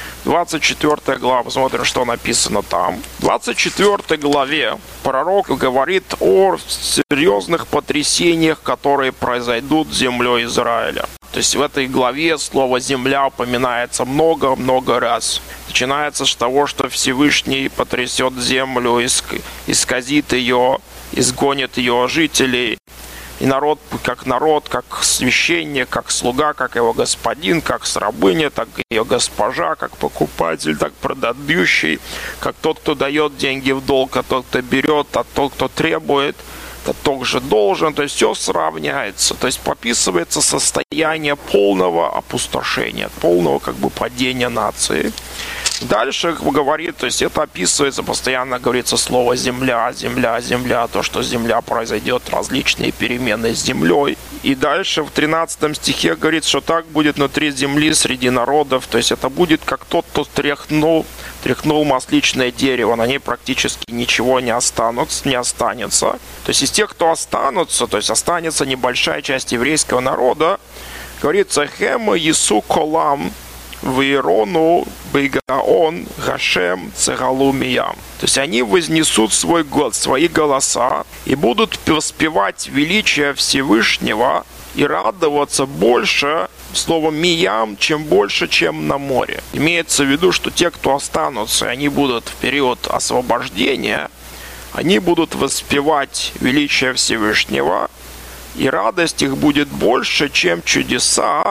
A: 24 глава, посмотрим, что написано там. В 24 главе пророк говорит о серьезных потрясениях, которые произойдут с землей Израиля. То есть в этой главе слово «земля» упоминается много-много раз. Начинается с того, что Всевышний потрясет землю, исказит ее, изгонит ее жителей. И народ, как священник, как слуга, как его господин, как рабыня, так ее госпожа, как покупатель, так продающий, как тот, кто дает деньги в долг, а тот, кто берет, а тот, кто требует, тот также должен. То есть все сравняется. То есть описывается состояние полного опустошения, полного падения нации. Дальше говорит, то есть это описывается, постоянно говорится слово «земля», «земля», «земля», то, что земля произойдет, различные перемены с землей. И дальше в 13 стихе говорит, что так будет внутри земли среди народов, то есть это будет как тот, кто тряхнул масличное дерево, на ней практически ничего не останется. То есть из тех, кто останутся, то есть останется небольшая часть еврейского народа, говорится «Хема Есу Колам», Вейрону, Бейгаон, Гашем, Цегалумиям. То есть они вознесут свои голоса и будут воспевать величие Всевышнего и радоваться больше, словом «миям», чем больше, чем на море. Имеется в виду, что те, кто останутся, они будут в период освобождения, они будут воспевать величие Всевышнего, и радость их будет больше, чем чудеса,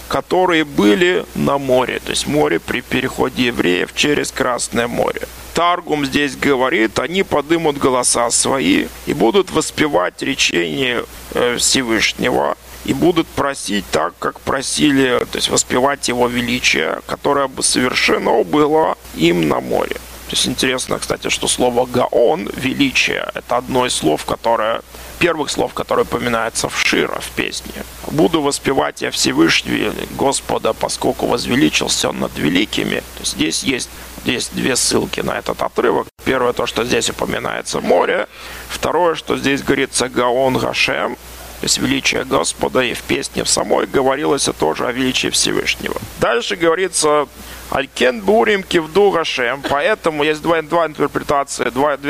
A: которые были на море. То есть море при переходе евреев через Красное море. Таргум здесь говорит, они подымут голоса свои и будут воспевать речение Всевышнего, и будут просить так, как просили, то есть воспевать его величие, которое бы совершено было им на море. То есть интересно, кстати, что слово «гаон», «величие», это одно из слов, первых слов, которое упоминается в Шира, в песне. «Буду воспевать я Всевышнего Господа, поскольку возвеличился он над великими». То есть здесь есть две ссылки на этот отрывок. Первое, то, что здесь упоминается море. Второе, что здесь говорится «гаон Гашем», то есть величие Господа, и в песне в самой говорилось тоже о величии Всевышнего. Дальше говорится «Алькен бурим кивду Гашем», поэтому есть две интерпретации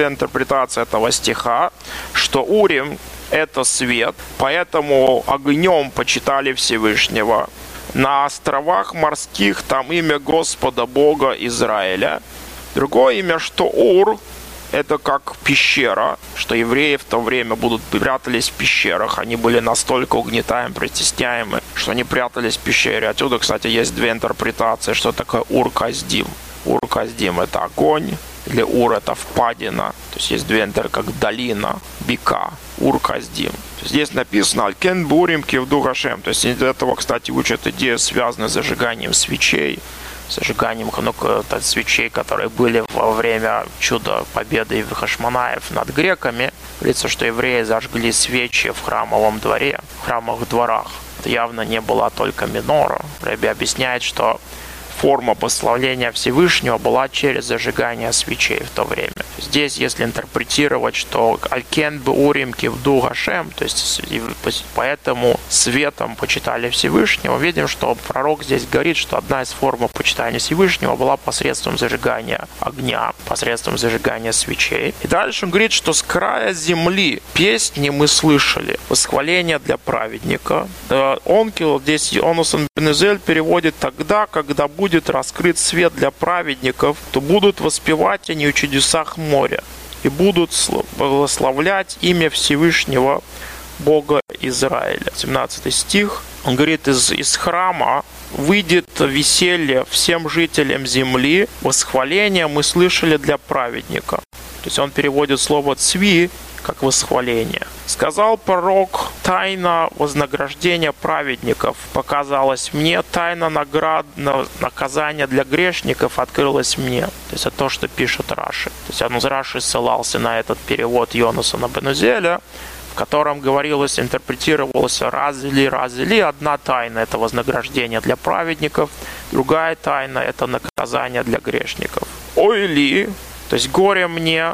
A: этого стиха, что Урим – это свет, поэтому огнем почитали Всевышнего. На островах морских там имя Господа Бога Израиля. Другое имя, что Ур, это как пещера, что евреи в то время прятались в пещерах. Они были настолько угнетаемы, притесняемы, что они прятались в пещере. Отсюда, кстати, есть две интерпретации, что такое Ур-Каздим. Ур-Каздим – это огонь, или Ур – это впадина. То есть две интерпретации, как долина, бека, Ур-Каздим. Здесь написано «Алькен бурим кивду Гашем». То есть из этого, кстати, учат идею, связанную с зажиганием свечей, зажиганием свечей, которые были во время чуда победы хашмонаев над греками. Говорится, что евреи зажгли свечи в храмовом дворе, в храмовых дворах. Это явно не была только минора. Рэби объясняет, что форма прославления Всевышнего была через зажигание свечей в то время. Здесь, если интерпретировать, что «Алькен беурим кивду Гашем», то есть поэтому светом почитали Всевышнего, видим, что пророк здесь говорит, что одна из форм почитания Всевышнего была посредством зажигания огня, посредством зажигания свечей. И дальше он говорит, что с края земли песни мы слышали, восхваление для праведника. Онкил, здесь Йонас бен Узиэль переводит: тогда, когда будет раскрыт свет для праведников, то будут воспевать они о чудесах моря и будут благословлять имя Всевышнего Бога Израиля. 17 стих. Он говорит, из храма выйдет веселье всем жителям земли, восхваление мы слышали для праведника. То есть он переводит слово «цви» как восхваление. Сказал пророк: тайна вознаграждения праведников показалась мне, тайна наказания для грешников открылась мне. То есть это то, что пишет Раши. То есть Раши ссылался на этот перевод Йонаса бен Узиэля, в котором говорилось, интерпретировалось разили. Одна тайна – это вознаграждение для праведников, другая тайна – это наказание для грешников. Ойли, то есть горе мне,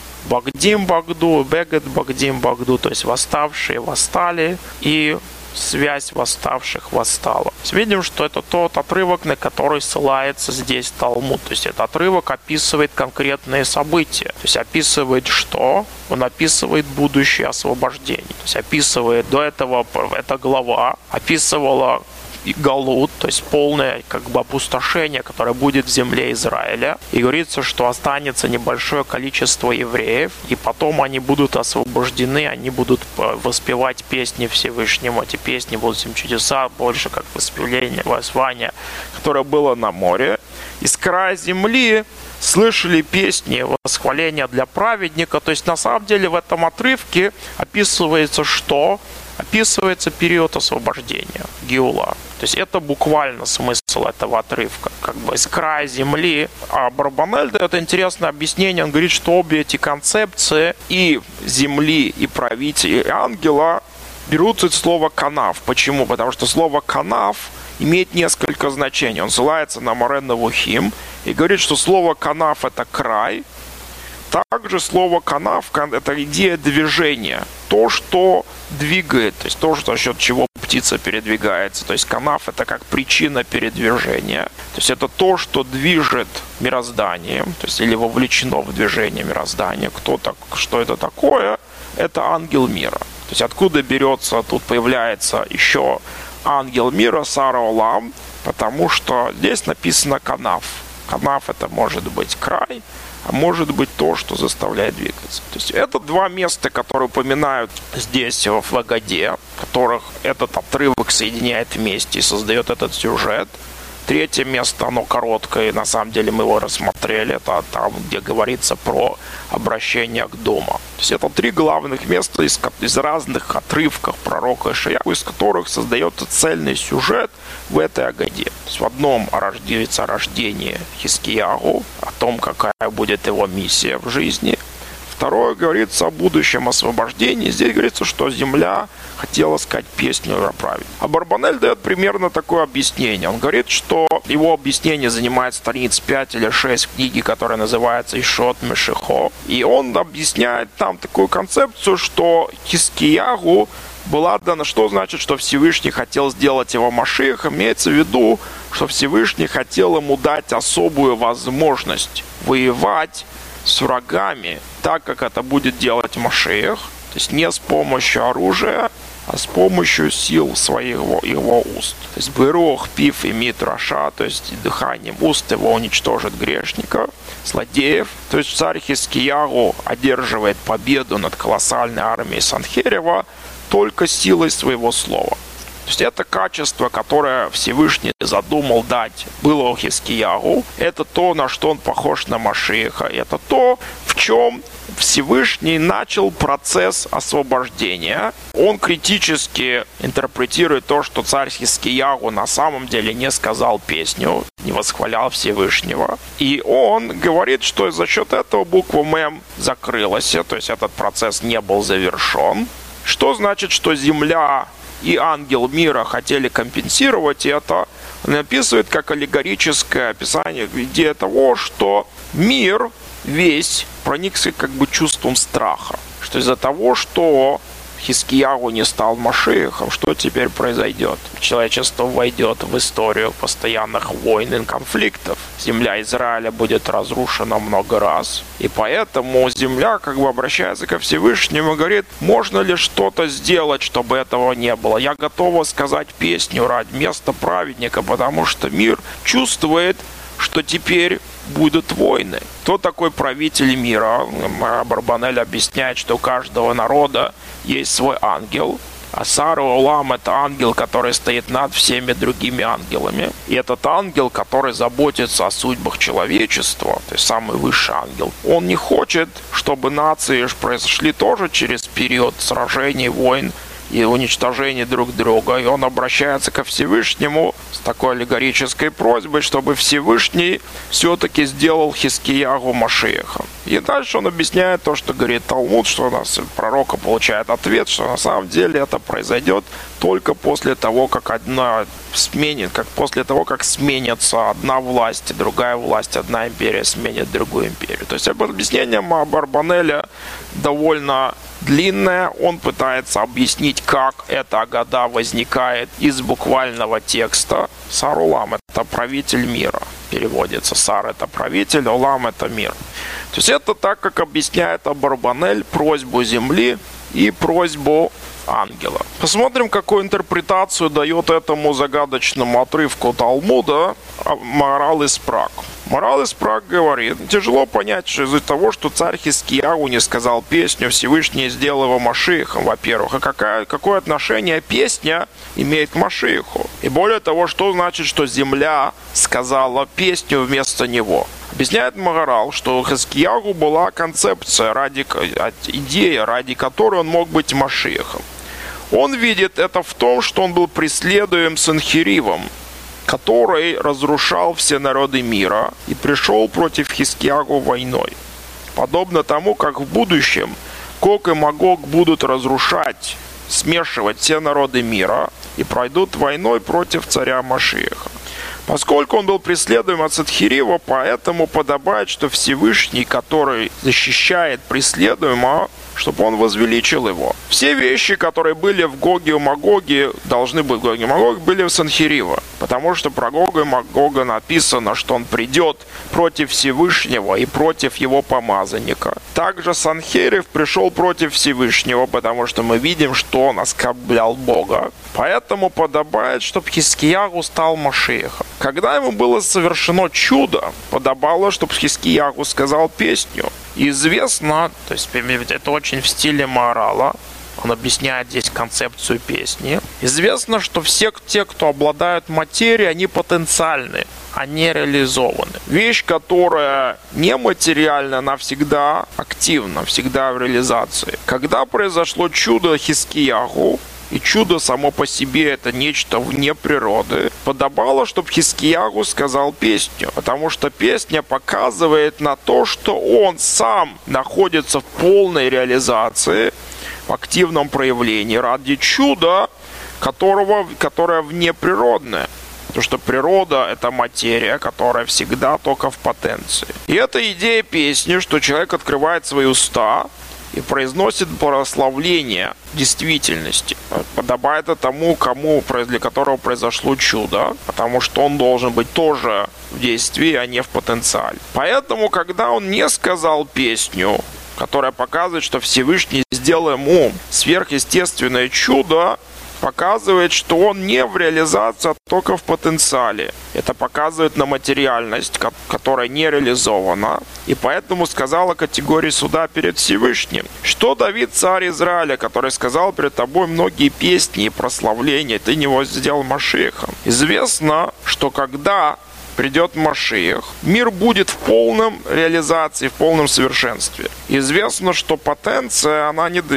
A: Багдим Багду, Бегет Багдим Багду, то есть восставшие восстали, и связь восставших восстала. Видим, что это тот отрывок, на который ссылается здесь Талмуд. То есть этот отрывок описывает конкретные события. То есть описывает что? Он описывает будущее освобождение. То есть описывает, до этого эта глава описывала и галут, то есть полное опустошение, которое будет в земле Израиля. И говорится, что останется небольшое количество евреев, и потом они будут освобождены, они будут воспевать песни Всевышнему. Эти песни будут им чудеса, больше как воззвание, которое было на море. Из края земли слышали песни восхваления для праведника. То есть на самом деле в этом отрывке описывается что? Описывается период освобождения, Геула. То есть это буквально смысл этого отрывка. Из края земли. А Барбанель дает интересное объяснение. Он говорит, что обе эти концепции, и земли, и правителя, и ангела, берутся из слова «канав». Почему? Потому что слово «канав» имеет несколько значений. Он ссылается на Море Невухим и говорит, что слово «канав» — это край. Также слово «канав» — это идея движения. То, что двигает, то есть то, за счет чего птица передвигается. То есть канав — это как причина передвижения. То есть это то, что движет мирозданием, то есть или вовлечено в движение мироздания. Что это такое? Это ангел мира. То есть откуда берется, тут появляется еще ангел мира, Сара Олам, потому что здесь написано канав. Канав — это может быть край, а может быть то, что заставляет двигаться. То есть это два места, которые упоминают здесь в Агаде, которых этот отрывок соединяет вместе и создает этот сюжет. Третье место, оно короткое, на самом деле мы его рассмотрели, это там, где говорится про обращение к дому. То есть это три главных места из разных отрывков пророка Ишаяху, из которых создается цельный сюжет в этой Агаде. То есть в одном говорится о рождении Хискияху, о том, какая будет его миссия в жизни. Второе говорится о будущем освобождении. Здесь говорится, что земля хотела сказать песню о праведнике. А Барбанель дает примерно такое объяснение. Он говорит, что его объяснение занимает страниц 5 или 6 в книге, которая называется «Ишот Мешихо». И он объясняет там такую концепцию, что Хискияху была дана, что значит, что Всевышний хотел сделать его Машиах. Имеется в виду, что Всевышний хотел ему дать особую возможность воевать с врагами, так как это будет делать Машиах, то есть не с помощью оружия, а с помощью сил его уст. То есть Берух, Пиф и Митраша, то есть дыханием уст его уничтожит грешника, злодеев. То есть царь Хискияху одерживает победу над колоссальной армией Санхерева только силой своего слова. То есть это качество, которое Всевышний задумал дать, было у Хискияху. Это то, на что он похож на Машиаха. Это то, в чем Всевышний начал процесс освобождения. Он критически интерпретирует то, что царь Хискияху на самом деле не сказал песню, не восхвалял Всевышнего. И он говорит, что за счет этого буква Мем закрылась, то есть этот процесс не был завершен. Что значит, что земля и ангел мира хотели компенсировать это, он описывает как аллегорическое описание идеи того, что мир весь проникся как бы чувством страха, что из-за того, что Хискияху не стал Машиахом, что теперь произойдет? Человечество войдет в историю постоянных войн и конфликтов. Земля Израиля будет разрушена много раз. И поэтому земля как бы обращается ко Всевышнему и говорит, можно ли что-то сделать, чтобы этого не было? Я готова сказать песню ради места праведника, потому что мир чувствует, что теперь будут войны. Кто такой правитель мира? Барбанель объясняет, что у каждого народа есть свой ангел. А Сар Олам — это ангел, который стоит над всеми другими ангелами. И этот ангел, который заботится о судьбах человечества, то есть самый высший ангел, он не хочет, чтобы нации произошли тоже через период сражений, войн и уничтожения друг друга. И он обращается ко Всевышнему с такой аллегорической просьбой, чтобы Всевышний все-таки сделал Хискияху Машиахом. И дальше он объясняет то, что говорит Талмуд, что у нас пророка получает ответ, что на самом деле это произойдет только после того, как после того, как сменится одна власть, другая власть, одна империя сменит другую империю. То есть объяснение Барбанеля довольно длинное. Он пытается объяснить, как эта Агада возникает из буквального текста. Сар Олам — это правитель мира. Переводится. Сар — это правитель, Олам — это мир. То есть это так, как объясняет Барбанель просьбу земли и просьбу ангела. Посмотрим, какую интерпретацию дает этому загадочному отрывку Талмуда Магарал из Праг. Магарал из Праг говорит, тяжело понять, что из-за того, что царь Хискияху не сказал песню, Всевышний сделал его Машиахом, во-первых. А какое отношение песня имеет к Машиаху? И более того, что значит, что земля сказала песню вместо него? Объясняет Магарал, что у Хискияху была концепция, идея, ради которой он мог быть Машиахом. Он видит это в том, что он был преследуем Санхеривом, который разрушал все народы мира и пришел против Хискияху войной. Подобно тому, как в будущем Гог и Магог будут разрушать, смешивать все народы мира и пройдут войной против царя Машиаха. Поскольку он был преследуем от Санхерива, поэтому подобает, что Всевышний, который защищает преследуемого, чтобы он возвеличил его. Все вещи, которые были в Гоге и Магоге, должны быть в Гоге и Магоге, были в Санхирива. Потому что про Гога и Магога написано, что он придет против Всевышнего и против его помазанника. Также Санхерив пришел против Всевышнего, потому что мы видим, что он оскорблял Бога. Поэтому подобает, чтобы Хискиягу стал Машиахом. Когда ему было совершено чудо, подобало, чтобы Хискиягу сказал песню. Известно, то есть это очень в стиле Маорала, он объясняет здесь концепцию песни. Известно, что все те, кто обладают материей, они потенциальны, они реализованы. Вещь, которая нематериальна, она всегда активна, всегда в реализации. Когда произошло чудо Хискиягу, и чудо само по себе это нечто вне природы, подобало, чтобы Хискиягу сказал песню, потому что песня показывает на то, что он сам находится в полной реализации, в активном проявлении ради чуда, которое внеприродное. Потому что природа – это материя, которая всегда только в потенции. И это идея песни, что человек открывает свои уста и произносит прославление действительности. Подобает это тому, для которого произошло чудо, потому что он должен быть тоже в действии, а не в потенциале. Поэтому, когда он не сказал песню, которая показывает, что Всевышний сделал ему сверхъестественное чудо, показывает, что он не в реализации, а только в потенциале. Это показывает на материальность, которая не реализована. И поэтому сказала категория суда перед Всевышним. Что Давид, царь Израиля, который сказал перед тобой многие песни и прославления, ты него сделал Машиахом. Известно, что когда придет Машиах, мир будет в полном реализации, в полном совершенстве. Известно, что потенция,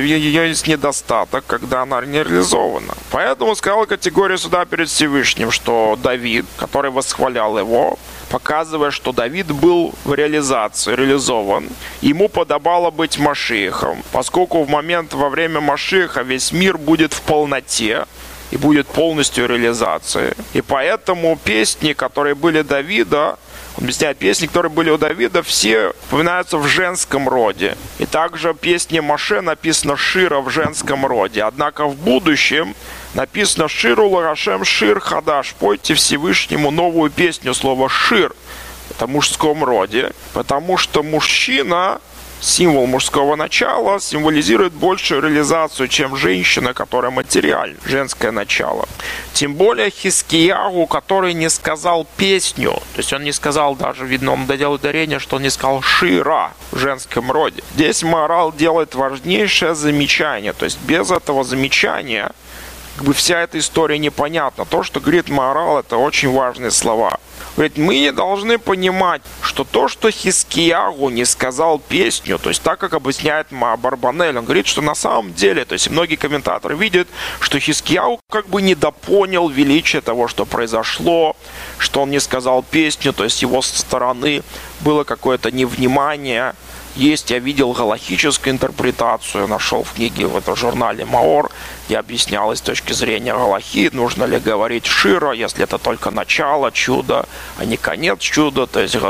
A: ее есть недостаток, когда она не реализована. Поэтому сказала категория суда перед Всевышним, что Давид, который восхвалял его, показывая, что Давид был в реализации, реализован, ему подобало быть Машиахом, поскольку во время Машиаха весь мир будет в полноте, и будет полностью реализация. И поэтому песни, которые были Давида, он объясняет, песни, которые были у Давида, все упоминаются в женском роде. И также песни Моше написано Шира в женском роде. Однако в будущем написано Ширу Ларашем Шир Хадаш. Пойте Всевышнему новую песню, слово Шир. Это в мужском роде. Потому что мужчина, символ мужского начала, символизирует большую реализацию, чем женщина, которая материальна, женское начало. Тем более Хискиягу, который не сказал песню, то есть он не сказал даже, видно, он доделал ударение, что он не сказал Шира в женском роде. Здесь Маорал делает важнейшее замечание, то есть без этого замечания вся эта история непонятна. То, что говорит Маорал, это очень важные слова. Говорит, мы не должны понимать, что то, что Хискиягу не сказал песню, то есть так, как объясняет Барбанель, он говорит, что на самом деле, то есть многие комментаторы видят, что Хискиягу как бы недопонял величие того, что произошло, что он не сказал песню, то есть его стороны было какое-то невнимание. Есть, я видел галахическую интерпретацию, нашел в книге в этом журнале Маор, где объяснялось с точки зрения галахи, нужно ли говорить Шира, если это только начало чуда, а не конец чуда. То есть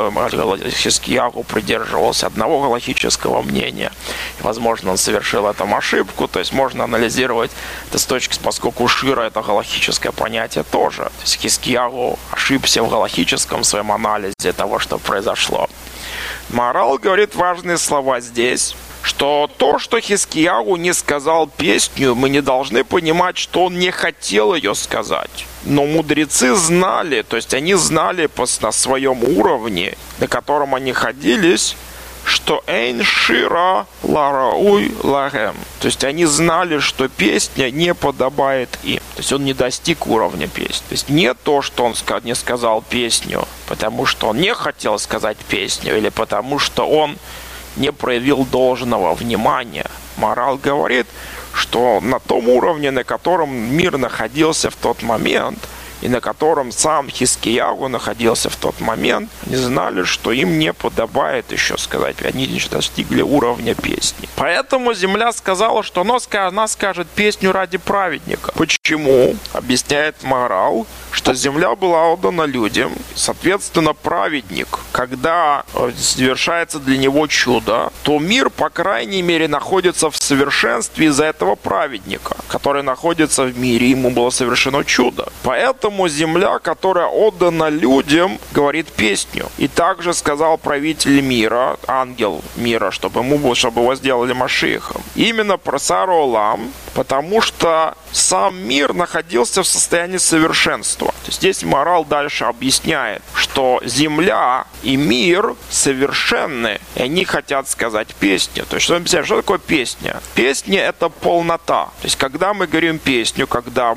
A: Хискиягу придерживался одного галахического мнения. И, возможно, он совершил эту ошибку. То есть можно анализировать это с точки, поскольку Шира это галахическое понятие тоже. То есть Хискиягу ошибся в галахическом своем анализе того, что произошло. Маорал говорит важные слова здесь, что то, что Хискиягу не сказал песню, мы не должны понимать, что он не хотел ее сказать. Но мудрецы знали, то есть они знали на своем уровне, на котором они находились, что «эйн шира ларауй ларем». То есть они знали, что песня не подобает им. То есть он не достиг уровня песни. То есть не то, что он не сказал песню, потому что он не хотел сказать песню, или потому что он не проявил должного внимания. Маорал говорит, что на том уровне, на котором мир находился в тот момент, и на котором сам Хискиягу находился в тот момент, они знали, что им не подобает еще сказать, они еще достигли уровня песни. Поэтому земля сказала, что она скажет песню ради праведника. Почему? Объясняет Маорал, что земля была отдана людям. Соответственно, праведник, когда совершается для него чудо, то мир, по крайней мере, находится в совершенстве из-за этого праведника, который находится в мире, ему было совершено чудо. Поэтому земля, которая отдана людям, говорит песню. И также сказал правитель мира, ангел мира, чтобы его сделали Машиахом. Именно про Сару Олам, потому что сам мир находился в состоянии совершенства. То есть здесь Маораль дальше объясняет, что земля и мир совершенны, и они хотят сказать песню. То есть что такое песня? Песня — это полнота. То есть когда мы говорим песню, когда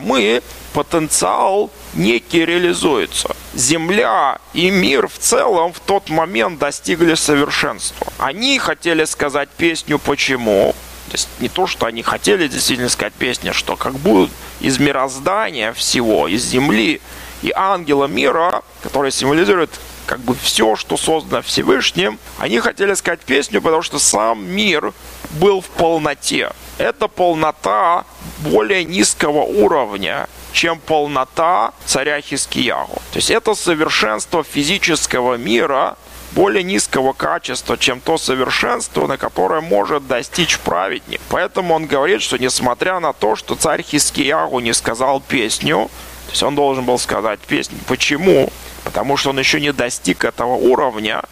A: потенциал некий реализуется. Земля и мир в целом в тот момент достигли совершенства. Они хотели сказать песню почему? То есть не то, что они хотели действительно сказать песню, что как будто из мироздания всего, из земли и ангела мира, который символизирует как бы все, что создано Всевышним, они хотели сказать песню, потому что сам мир был в полноте. Это полнота более низкого уровня, чем полнота царя Хискиягу. То есть это совершенство физического мира более низкого качества, чем то совершенство, на которое может достичь праведник. Поэтому он говорит, что несмотря на то, что царь Хискиягу не сказал песню, то есть он должен был сказать песню. Почему? Потому что он еще не достиг этого уровня.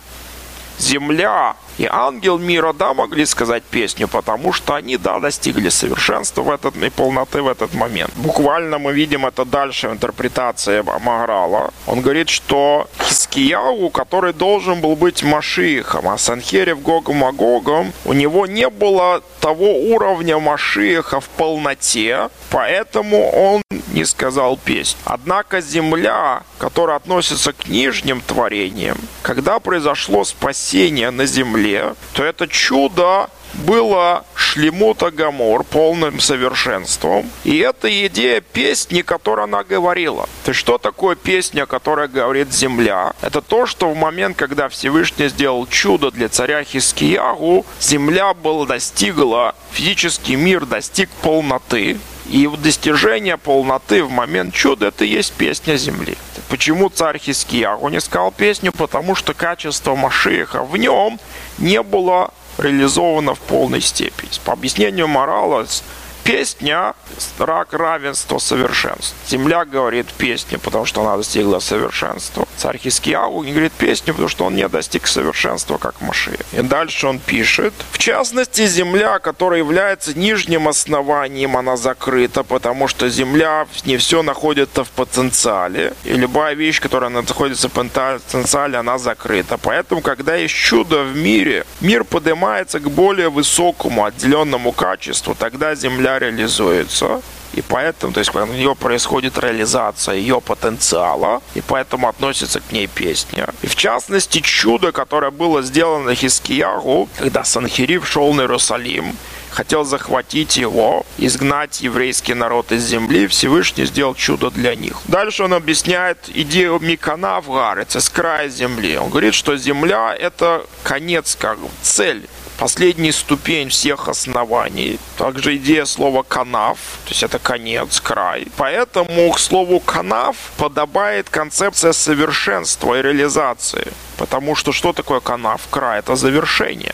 A: Земля и ангел мира, могли сказать песню, потому что они, достигли совершенства и полноты в этот момент. Буквально мы видим это дальше в интерпретации Маорала. Он говорит, что Хискиягу, который должен был быть Машиахом, а Санхерев Гогом Магогом, у него не было того уровня Машиаха в полноте, поэтому он не сказал песню. Однако земля, которая относится к нижним творениям, когда произошло спасение на земле, то это чудо было шлемута гамор, полным совершенством. И это идея песни, которую она говорила. То есть что такое песня, которая говорит земля? Это то, что в момент, когда Всевышний сделал чудо для царя Хискиягу, земля достигла, физический мир достиг полноты. И достижение полноты в момент чуда — это и есть песня земли. Почему царь Хискиягу не сказал песню? Потому что качество Машиаха в нем не было реализовано в полной степени. По объяснению Маорала, песня — рак равенства совершенства. Земля говорит песню, потому что она достигла совершенства. Царь Хискиягу не говорит песню, потому что он не достиг совершенства, как Машиах. И дальше он пишет: в частности, земля, которая является нижним основанием, она закрыта, потому что земля не все находится в потенциале. И любая вещь, которая находится в потенциале, она закрыта. Поэтому, когда есть чудо в мире, мир поднимается к более высокому, отделенному качеству, тогда земля реализуется. И поэтому, то есть, у нее происходит реализация ее потенциала, и поэтому относится к ней песня. И в частности, чудо, которое было сделано Хискиягу, когда Санхерив шел на Иерусалим, хотел захватить его, изгнать еврейский народ из земли, Всевышний сделал чудо для них. Дальше он объясняет идею Микана в Гарец, с края земли. Он говорит, что земля — это конец, цель, последняя ступень всех оснований. Также идея слова «канав», то есть это конец, край. Поэтому к слову «канав» подобает концепция совершенства и реализации. Потому что такое канав, край? Это завершение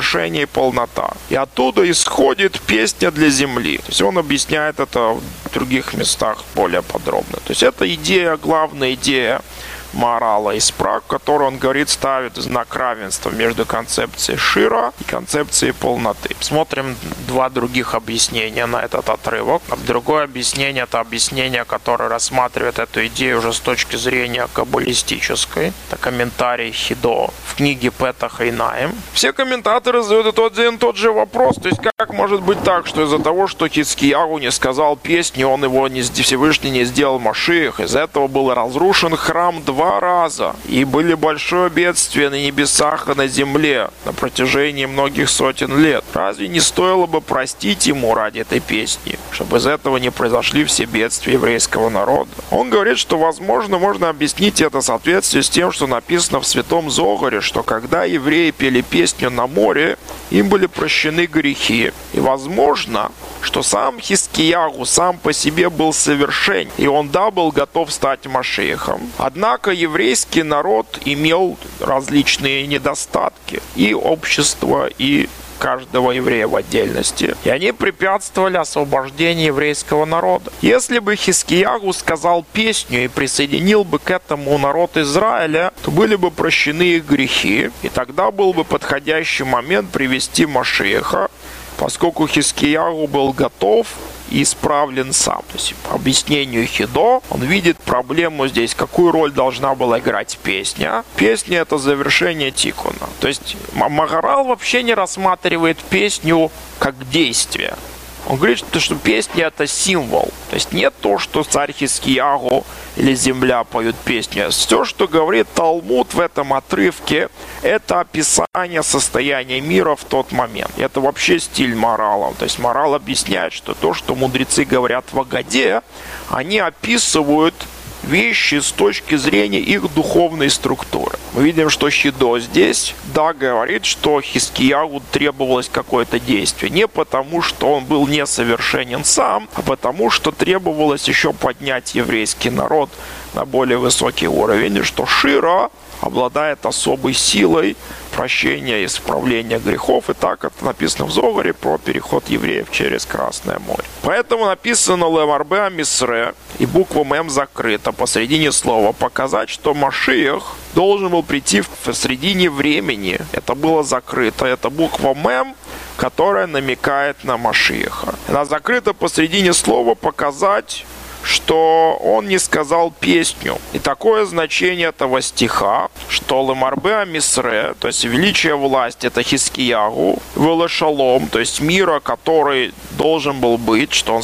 A: и полнота. И оттуда исходит песня для земли. То есть он объясняет это в других местах более подробно. То есть это идея, главная идея Маорала из Праг, который он говорит, ставит знак равенства между концепцией Шира и концепцией полноты. Смотрим два других объяснения на этот отрывок. Другое объяснение — это объяснение, которое рассматривает эту идею уже с точки зрения каббалистической. Это комментарий Хидо в книге Петах Эйнаим. Все комментаторы задают один и тот же вопрос. То есть как может быть так, что из-за того, что Хискиягу не сказал песню, он его Всевышний не сделал Машиах, из-за этого был разрушен храм 2 раза, и были большое бедствие на небесах и на земле на протяжении многих сотен лет. Разве не стоило бы простить ему ради этой песни, чтобы из этого не произошли все бедствия еврейского народа? Он говорит, что, возможно, можно объяснить это в соответствии с тем, что написано в Святом Зогаре, что когда евреи пели песню на море, им были прощены грехи. И, возможно, что сам Хискиягу сам по себе был совершен, и он, да, был готов стать Машиахом. Однако еврейский народ имел различные недостатки и общества, и каждого еврея в отдельности. И они препятствовали освобождению еврейского народа. Если бы Хискиягу сказал песню и присоединил бы к этому народ Израиля, то были бы прощены их грехи, и тогда был бы подходящий момент привести Машиаха, поскольку Хискиягу был готов и исправлен сам. То есть, по объяснению Хидо, он видит проблему здесь, какую роль должна была играть песня. Песня — это завершение тикуна. То есть Магарал вообще не рассматривает песню как действие. Он говорит, что песня — это символ. То есть нет то, что царь Хискиягу или земля поют песню. Все, что говорит Талмуд в этом отрывке, это описание состояния мира в тот момент. Это вообще стиль Марала. То есть Марал объясняет, что то, что мудрецы говорят в Агаде, они описывают вещи с точки зрения их духовной структуры. Мы видим, что Хидо здесь, да, говорит, что Хискиягу требовалось какое-то действие. Не потому, что он был несовершенен сам, а потому, что требовалось еще поднять еврейский народ на более высокий уровень, и что Шира обладает особой силой прощения и исправления грехов. И так это написано в Зогаре про переход евреев через Красное море. Поэтому написано «Лемарбе Амисре», и буква «Мем» закрыта посредине слова, показать, что Машиах должен был прийти в середине времени. Это было закрыто. Это буква «Мем», которая намекает на Машиаха. Она закрыта посредине слова, показать, что он не сказал песню. И такое значение этого стиха, что «Лемарбе Амисре», то есть величие власти, это Хискиягу, «Велешалом», то есть мира, который должен был быть, что он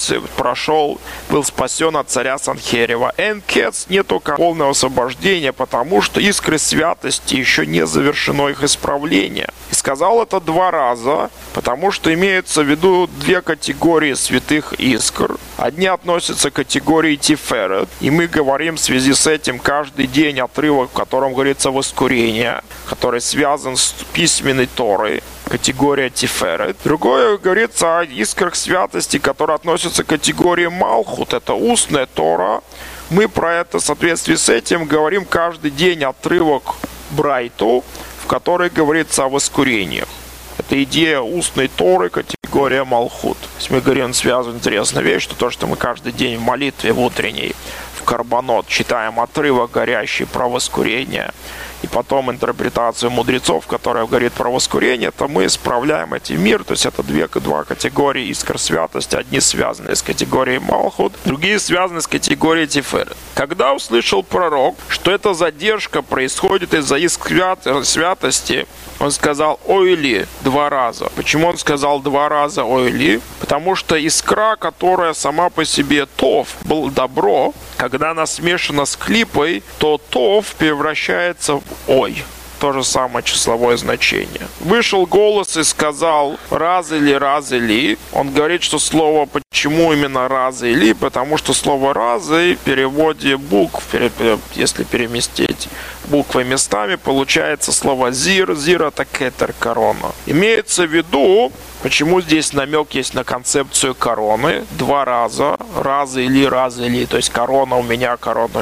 A: прошел, был спасен от царя Санхерева. Энкец, нету полного освобождения, потому что искры святости еще не завершено их исправление. И сказал это 2 раза, потому что имеются в виду 2 категории святых искр. Одни относятся к категории Тиферет, и мы говорим в связи с этим каждый день отрывок, в котором говорится воскурение, который связан с письменной Торой, категория Тиферет. Другое говорится о искрах святости, которые относятся к категории Малхут, это устная Тора. Мы про это в соответствии с этим говорим каждый день отрывок Брайту, в которой говорится о воскурениях. Это идея устной Торы, категория Малхут. То есть мы говорим, связана интересная вещь, что то, что мы каждый день в молитве в утренней, в Карбонот, читаем отрывок горящий про воскурение, и потом интерпретацию мудрецов, которая говорит про воскурение, то мы исправляем эти мир. То есть это 2 категории искр святости. Одни связаны с категорией Малхут, другие связаны с категорией Тиферет. Когда услышал пророк, что эта задержка происходит из-за искр святости, он сказал «Ойли» 2 раза. Почему он сказал 2 раза «Ойли»? Потому что искра, которая сама по себе тов, был добро, когда она смешана с клипой, то тов превращается в ой. То же самое числовое значение. Вышел голос и сказал «раз или». Он говорит, что слово, почему именно «раз или», потому что слово «разы» в переводе букв, если переместить буквы местами, получается слово «зир». «Зир» — это кетер, корона. Имеется в виду, почему здесь намек есть на концепцию короны. 2 раза. «Раз или», то есть корона у меня.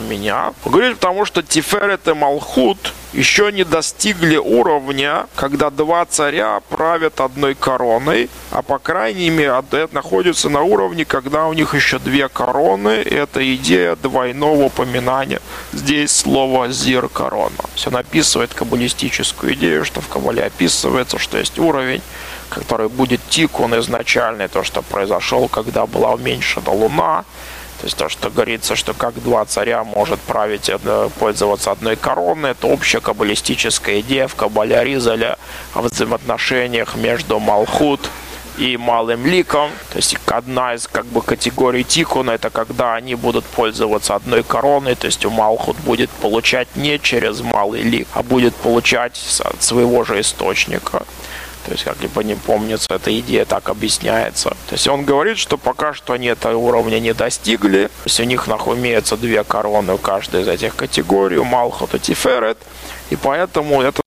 A: Он говорит, потому что Тиферет и Малхут еще не достигли уровня, когда 2 царя правят одной короной, а по крайней мере находятся на уровне, когда у них еще 2 короны. Это идея двойного упоминания. Здесь слово «зир» — корона. Все описывает каббалистическую идею, что в Каббале описывается, что есть уровень, который будет тикун изначальный, то, что произошел, когда была уменьшена луна. То есть то, что говорится, что как 2 царя может править, пользоваться одной короной, это общая каббалистическая идея в Каббале Аризаля о взаимоотношениях между Малхут и Малым Ликом. То есть одна из категорий тикуна — это когда они будут пользоваться одной короной, то есть у Малхут будет получать не через Малый Лик, а будет получать от своего же источника. То есть, как либо не помнится, эта идея так объясняется. То есть он говорит, что пока что они этого уровня не достигли. То есть у них имеются 2 короны у каждой из этих категорий, у Малхут и Тиферет. И поэтому это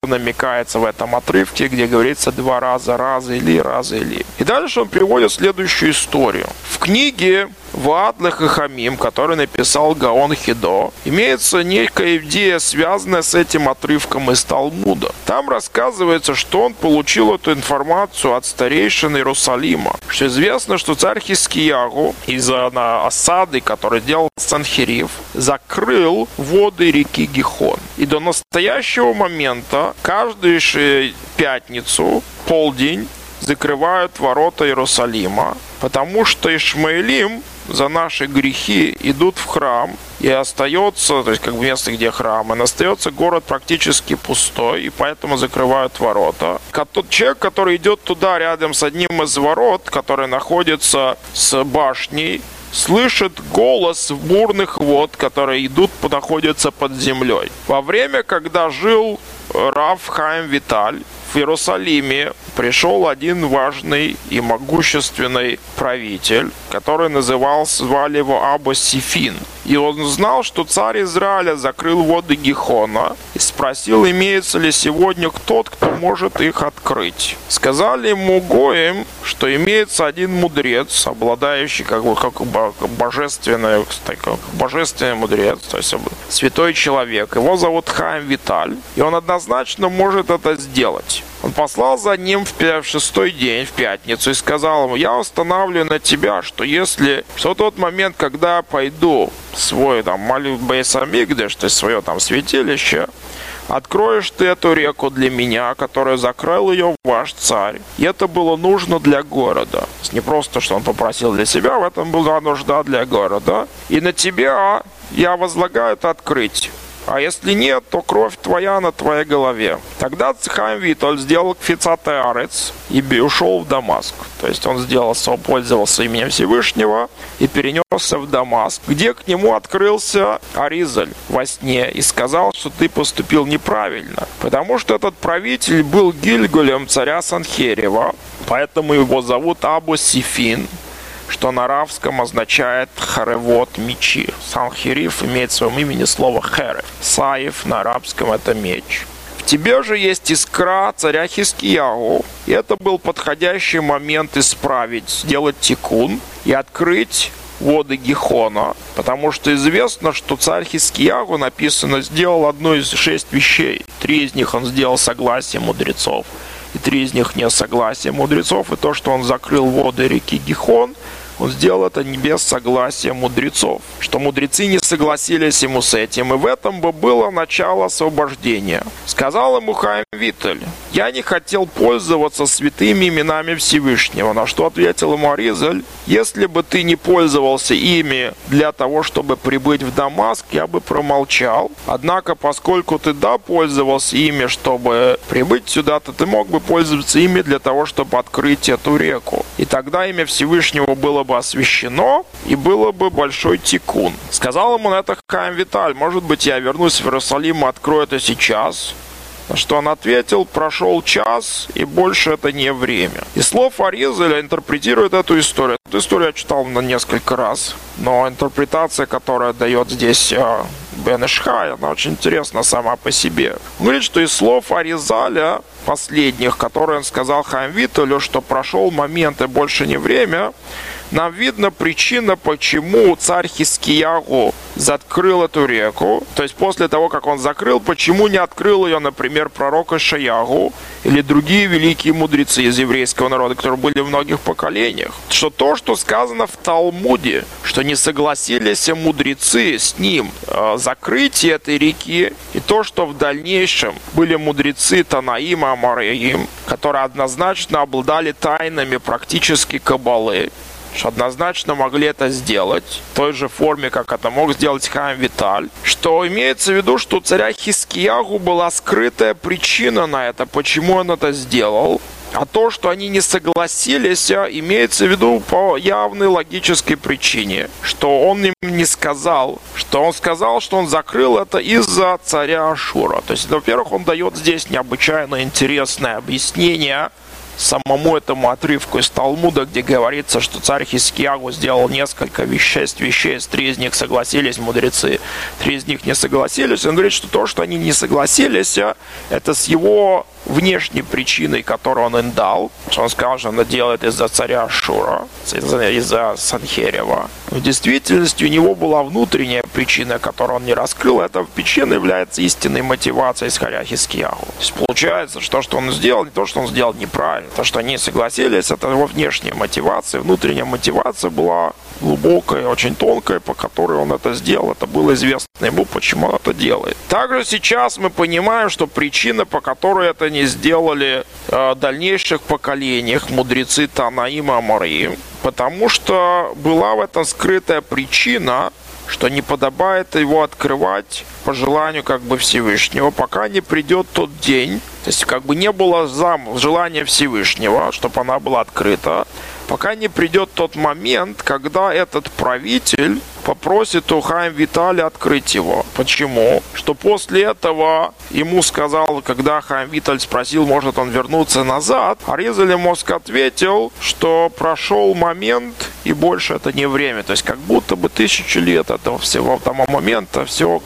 A: намекается в этом отрывке, где говорится 2 раза, раз или. И дальше он приводит следующую историю. В книге Ваатлах и Хамим, который написал Гаон Хидо, имеется некая идея, связанная с этим отрывком из Талмуда. Там рассказывается, что он получил эту информацию от старейшин Иерусалима. Что известно, что царь Хискиягу из-за осады, который делал Санхериф, закрыл воды реки Гихон. И до настоящего момента каждую пятницу, полдень, закрывают ворота Иерусалима, потому что Ишмаэлим за наши грехи идут в храм, и остается, то есть как бы место, где храм, и остается город практически пустой, и поэтому закрывают ворота. Тот человек, который идет туда рядом с одним из ворот, который находится с башней, слышит голос бурных вод, которые находятся под землей. Во время, когда жил Рав Хаим Виталь, в Иерусалиме пришел один важный и могущественный правитель, который звали его Аба Сифин. И он знал, что царь Израиля закрыл воды Гихона и спросил, имеется ли сегодня кто может их открыть. Сказали ему гоим, что имеется один мудрец, обладающий как божественный мудрец, то есть святой человек. Его зовут Хаим Виталь, и он однозначно может это сделать. Он послал за ним в 6-й день, в пятницу, и сказал ему: я устанавливаю на тебя, что в тот момент, когда я пойду в свой молю Бейс Амикдаш, то есть свое святилище, откроешь ты эту реку для меня, которую закрыл ее ваш царь. И это было нужно для города. То есть не просто, что он попросил для себя, в этом была нужда для города. И на тебя я возлагаю это открыть. А если нет, то кровь твоя на твоей голове. Тогда Хаим Виталь сделал кфицат арец и ушел в Дамаск. То есть он пользовался именем Всевышнего и перенесся в Дамаск, где к нему открылся Аризаль во сне и сказал, что ты поступил неправильно. Потому что этот правитель был Гильгулем царя Санхерева, поэтому его зовут Абу Сифин, что на арабском означает харевот, мечи. Санхериф имеет в своем имени слово херев. Саиф на арабском это меч. В тебе же есть искра царя Хискиягу. И это был подходящий момент исправить, сделать тикун и открыть воды Гихона. Потому что известно, что царь Хискиягу, написано, сделал одну из 6 вещей. 3 из них он сделал согласием мудрецов. И 3 из них не согласие мудрецов. И то, что он закрыл воды реки Гихон, он сделал это не без согласия мудрецов. Что мудрецы не согласились ему с этим. И в этом бы было начало освобождения. Сказал ему Хаим Виталь: я не хотел пользоваться святыми именами Всевышнего. На что ответил ему Аризаль: если бы ты не пользовался ими для того, чтобы прибыть в Дамаск, я бы промолчал. Однако, поскольку ты пользовался ими, чтобы прибыть сюда, то ты мог бы пользоваться ими для того, чтобы открыть эту реку. И тогда имя Всевышнего было бы освящено, и было бы большой тикун. Сказал ему на это Хаим Виталь: может быть, я вернусь в Иерусалим и открою это сейчас? На что он ответил: прошел час, и больше это не время. Из слов Аризаля интерпретирует эту историю. Эту историю я читал несколько раз, но интерпретация, которая дает здесь Бен Ишхай, она очень интересна сама по себе. Он говорит, что из слов Аризаля, последних, которые он сказал Хаим Виталю, что прошел момент и больше не время, нам видно причина, почему царь Хискиягу закрыл эту реку. То есть после того, как он закрыл, почему не открыл ее, например, пророк Ишаягу или другие великие мудрецы из еврейского народа, которые были в многих поколениях. Что то, что сказано в Талмуде, что не согласились мудрецы с ним закрытие этой реки, и то, что в дальнейшем были мудрецы Танаим и Амараим, которые однозначно обладали тайнами практически каббалы, что однозначно могли это сделать в той же форме, как это мог сделать Хаим Виталь, что имеется в виду, что у царя Хискиягу была скрытая причина на это, почему он это сделал. А то, что они не согласились, имеется в виду по явной логической причине, что он им не сказал, что он сказал, что он закрыл это из-за царя Ашура. То есть, во-первых, он дает здесь необычайно интересное объяснение самому этому отрывку из Талмуда, где говорится, что царь Хизкиягу сделал несколько вещей, 3 из них согласились мудрецы, 3 из них не согласились. Он говорит, что то, что они не согласились, это с его внешней причиной, которую он им дал, что он сказал, что он это делает из-за царя Ашура, из-за Санхерева. В действительности у него была внутренняя причина, которую он не раскрыл. Эта причина является истинной мотивацией царя Хизкиягу. То есть получается, что он сделал, не то, что он сделал неправильно. То, что они согласились, это его внешняя мотивация. Внутренняя мотивация была глубокая, очень тонкая, по которой он это сделал. Это было известно ему, почему он это делает. Также сейчас мы понимаем, что причина, по которой это не сделали в дальнейших поколениях мудрецы Танаим и Амораим, потому что была в этом скрытая причина, что не подобает его открывать по желанию Всевышнего, пока не придет тот день. То есть не было желания Всевышнего, чтобы она была открыта, пока не придет тот момент, когда этот правитель попросит у Хаим Виталя открыть его. Почему? Что после этого ему сказал, когда Хаим Виталь спросил, может он вернуться назад, Аризаль Моск ответил, что прошел момент и больше это не время. То есть как будто бы 1000 лет этого всего того момента, все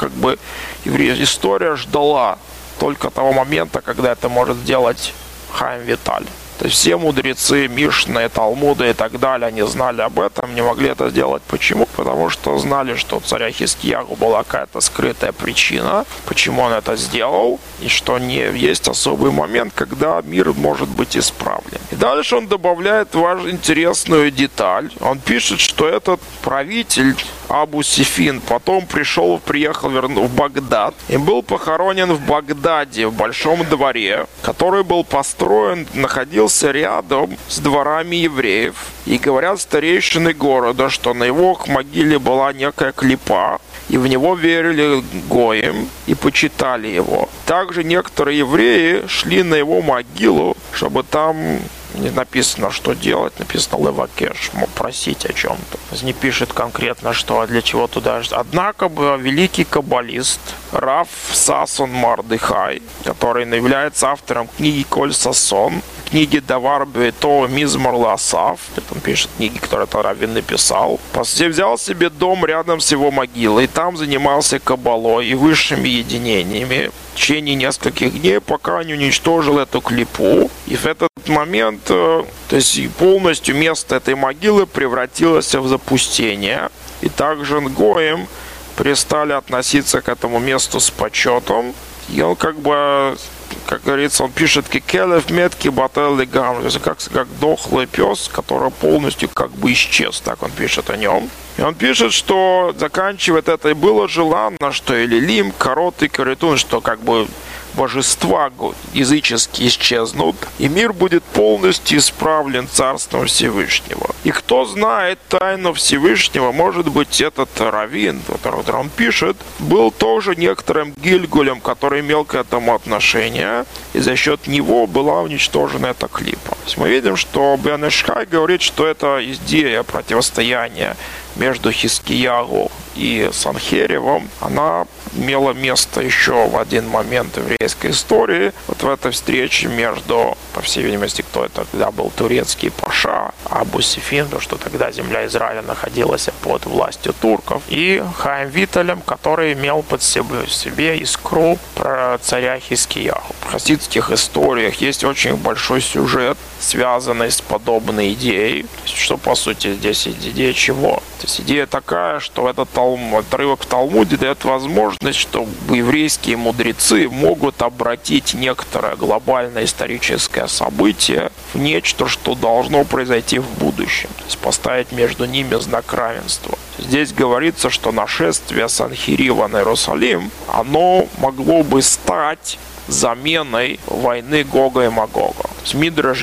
A: история ждала только того момента, когда это может сделать Хаим Виталь. То есть все мудрецы, Мишны, Талмуды и так далее, они знали об этом, не могли это сделать. Почему? Потому что знали, что у царя Хизкиягу была какая-то скрытая причина, почему он это сделал, и что есть особый момент, когда мир может быть исправлен. И дальше он добавляет интересную деталь. Он пишет, что этот правитель Абу Сифин потом приехал в Багдад и был похоронен в Багдаде, в Большом дворе, который был построен, находился рядом с дворами евреев. И говорят старейшины города, что на его могиле была некая клипа, и в него верили гоим и почитали его. Также некоторые евреи шли на его могилу, чтобы там... Не написано, что делать, написано левакеш, мог просить о чем-то. Не пишет конкретно, что, для чего туда. Однако великий каббалист Рав Сасон Мардыхай, который является автором книги Коль Сасон, книги Давар Бето Мизмор Ласав, он пишет книги, которые Равин написал, взял себе дом рядом с его могилой, и там занимался каббалой и высшими единениями в течение нескольких дней, пока не уничтожил эту клипу. И в этот момент, то есть полностью место этой могилы превратилось в запустение. И также гоим перестали относиться к этому месту с почетом. И он как говорится, он пишет «Кикелев метки бател легам», то есть как дохлый пес, который полностью исчез, так он пишет о нем. И он пишет, что заканчивает это, и было желанно, что Элилим, Корот и Коритун, что божества языческие исчезнут, и мир будет полностью исправлен Царством Всевышнего. И кто знает тайну Всевышнего, может быть, этот раввин, который он пишет, был тоже некоторым Гильгулем, который имел к этому отношение, и за счет него была уничтожена эта клипа. То есть мы видим, что Бен Иш Хай говорит, что это идея противостояния между Хизкиягу и Санхеревым, она имела место еще в один момент еврейской истории. Вот в этой встрече между, по всей видимости, кто это тогда был, турецкий паша Абу Сифин, потому что тогда земля Израиля находилась под властью турков, и Хаим Виталем, который имел под себе искру про царя Хизкиягу. В хасидских историях есть очень большой сюжет, связанный с подобной идеей. Что, по сути, здесь идея чего? То есть идея такая, что этот отрывок в Талмуде дает возможность, что еврейские мудрецы могут обратить некоторое глобальное историческое событие в нечто, что должно произойти в будущем. То есть поставить между ними знак равенства. Здесь говорится, что нашествие Санхерива на Иерусалим, оно могло бы стать заменой войны Гога и Магога. Мидраш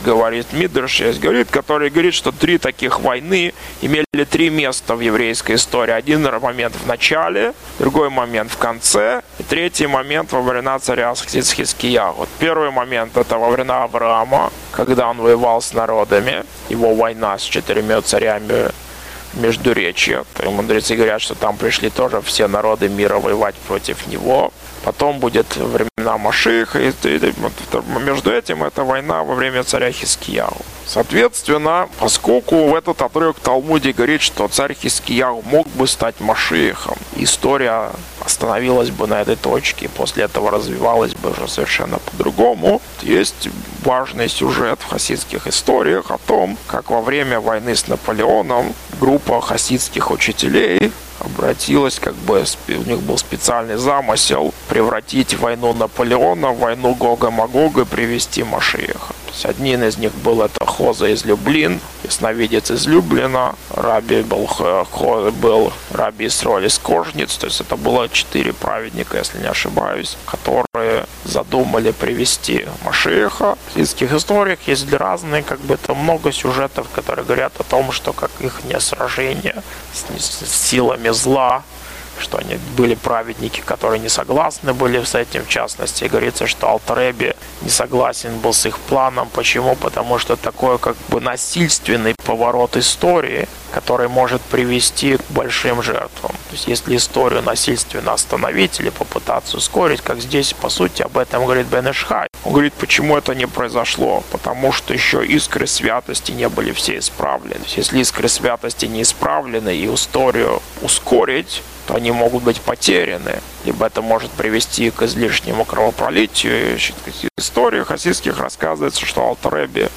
A: есть, который говорит, что 3 таких войны имели 3 места в еврейской истории. Один момент в начале, другой момент в конце, и третий момент во времена царя Хизкиягу. Первый момент — это во времена Авраама, когда он воевал с народами, его война с 4 царями Междуречья. Мудрецы говорят, что там пришли тоже все народы мира воевать против него. Потом будет времена Машиха, и между этим это война во время царя Хизкияу. Соответственно, поскольку в этот отрывок в Талмуде говорит, что царь Хизкияу мог бы стать Машиахом, история остановилась бы на этой точке, после этого развивалась бы уже совершенно по-другому. Есть важный сюжет в хасидских историях о том, как во время войны с Наполеоном группа хасидских учителей обратилась, у них был специальный замысел превратить войну Наполеона в войну Гога-Магога и привести Машиаха. То есть один из них был это Хоза из Люблин, ясновидец из Люблина, Раби был Раби Исроэль из Кожниц, то есть это было 4 праведника, если не ошибаюсь, которые задумали привести Машиаха. В хасидских историях есть разные, там много сюжетов, которые говорят о том, что как их сражение с силами зла, что они были праведники, которые не согласны были с этим. В частности, говорится, что Алтер Ребе не согласен был с их планом. Почему? Потому что такой насильственный поворот истории, который может привести к большим жертвам. То есть, если историю насильственно остановить или попытаться ускорить, как здесь, по сути, об этом говорит Бен Иш Хай. Он говорит, почему это не произошло? Потому что еще искры святости не были все исправлены. То есть, если искры святости не исправлены и историю ускорить, то они могут быть потеряны, либо это может привести к излишнему кровопролитию. В истории хасидских рассказывается, что Алтер Ребе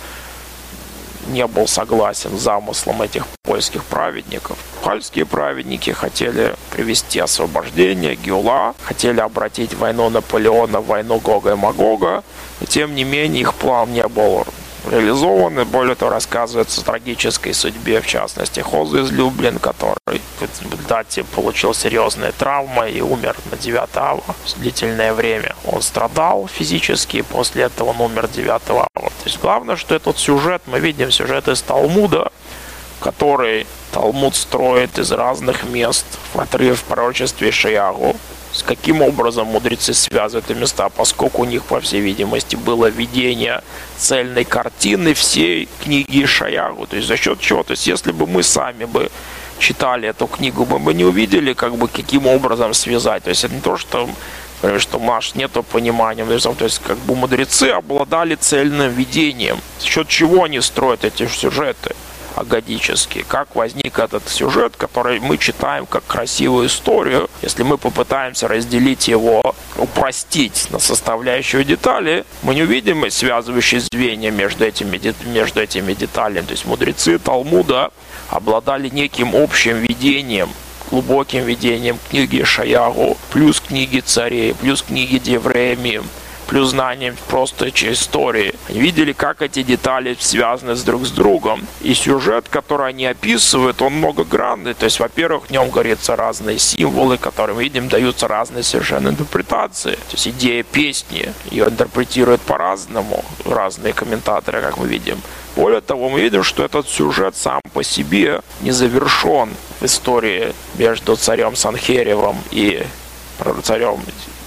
A: не был согласен с замыслом этих польских праведников. Польские праведники хотели привести освобождение, Геула, хотели обратить войну Наполеона в войну Гога и Магога, и тем не менее их план не был реализован, и более того рассказывается о трагической судьбе, в частности, Хозы из Люблин, который в результате получил серьезные травмы и умер на 9 ава длительное время. Он страдал физически, и после этого он умер 9 ава. То есть главное, что этот сюжет, мы видим сюжет из Талмуда, который Талмуд строит из разных мест в отрыв в пророчестве Ишаяху. С каким образом мудрецы связывают эти места, поскольку у них, по всей видимости, было видение цельной картины всей книги Ишаяху. То есть за счет чего? То есть если бы мы сами бы читали эту книгу, мы бы не увидели, каким образом связать. То есть это не то, что у нас нет понимания. То есть мудрецы обладали цельным видением. За счет чего они строят эти сюжеты агадические, как возник этот сюжет, который мы читаем как красивую историю. Если мы попытаемся разделить его, упростить на составляющие детали, мы не увидим связывающие звенья между этими деталями. То есть мудрецы Талмуда обладали неким общим видением, глубоким видением книги Ишаяху, плюс книги царей, плюс книги Деврея, плюс знанием просто истории. Они видели, как эти детали связаны друг с другом. И сюжет, который они описывают, он многогранный. То есть, во-первых, в нем говорится разные символы, которые мы видим, даются разные совершенно интерпретации. То есть идея песни, ее интерпретируют по-разному, разные комментаторы, как мы видим. Более того, мы видим, что этот сюжет сам по себе не завершен в истории между царем Санхеревым и царем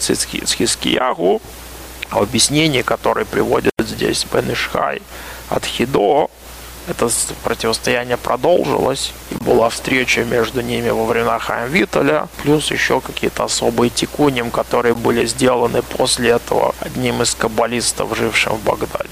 A: Хизкияху. Объяснение, которое приводит здесь Бен Иш Хай от Хидо, это противостояние продолжилось, и была встреча между ними во времена Хаим Виталя, плюс еще какие-то особые тикуним, которые были сделаны после этого одним из каббалистов, жившим в Багдаде.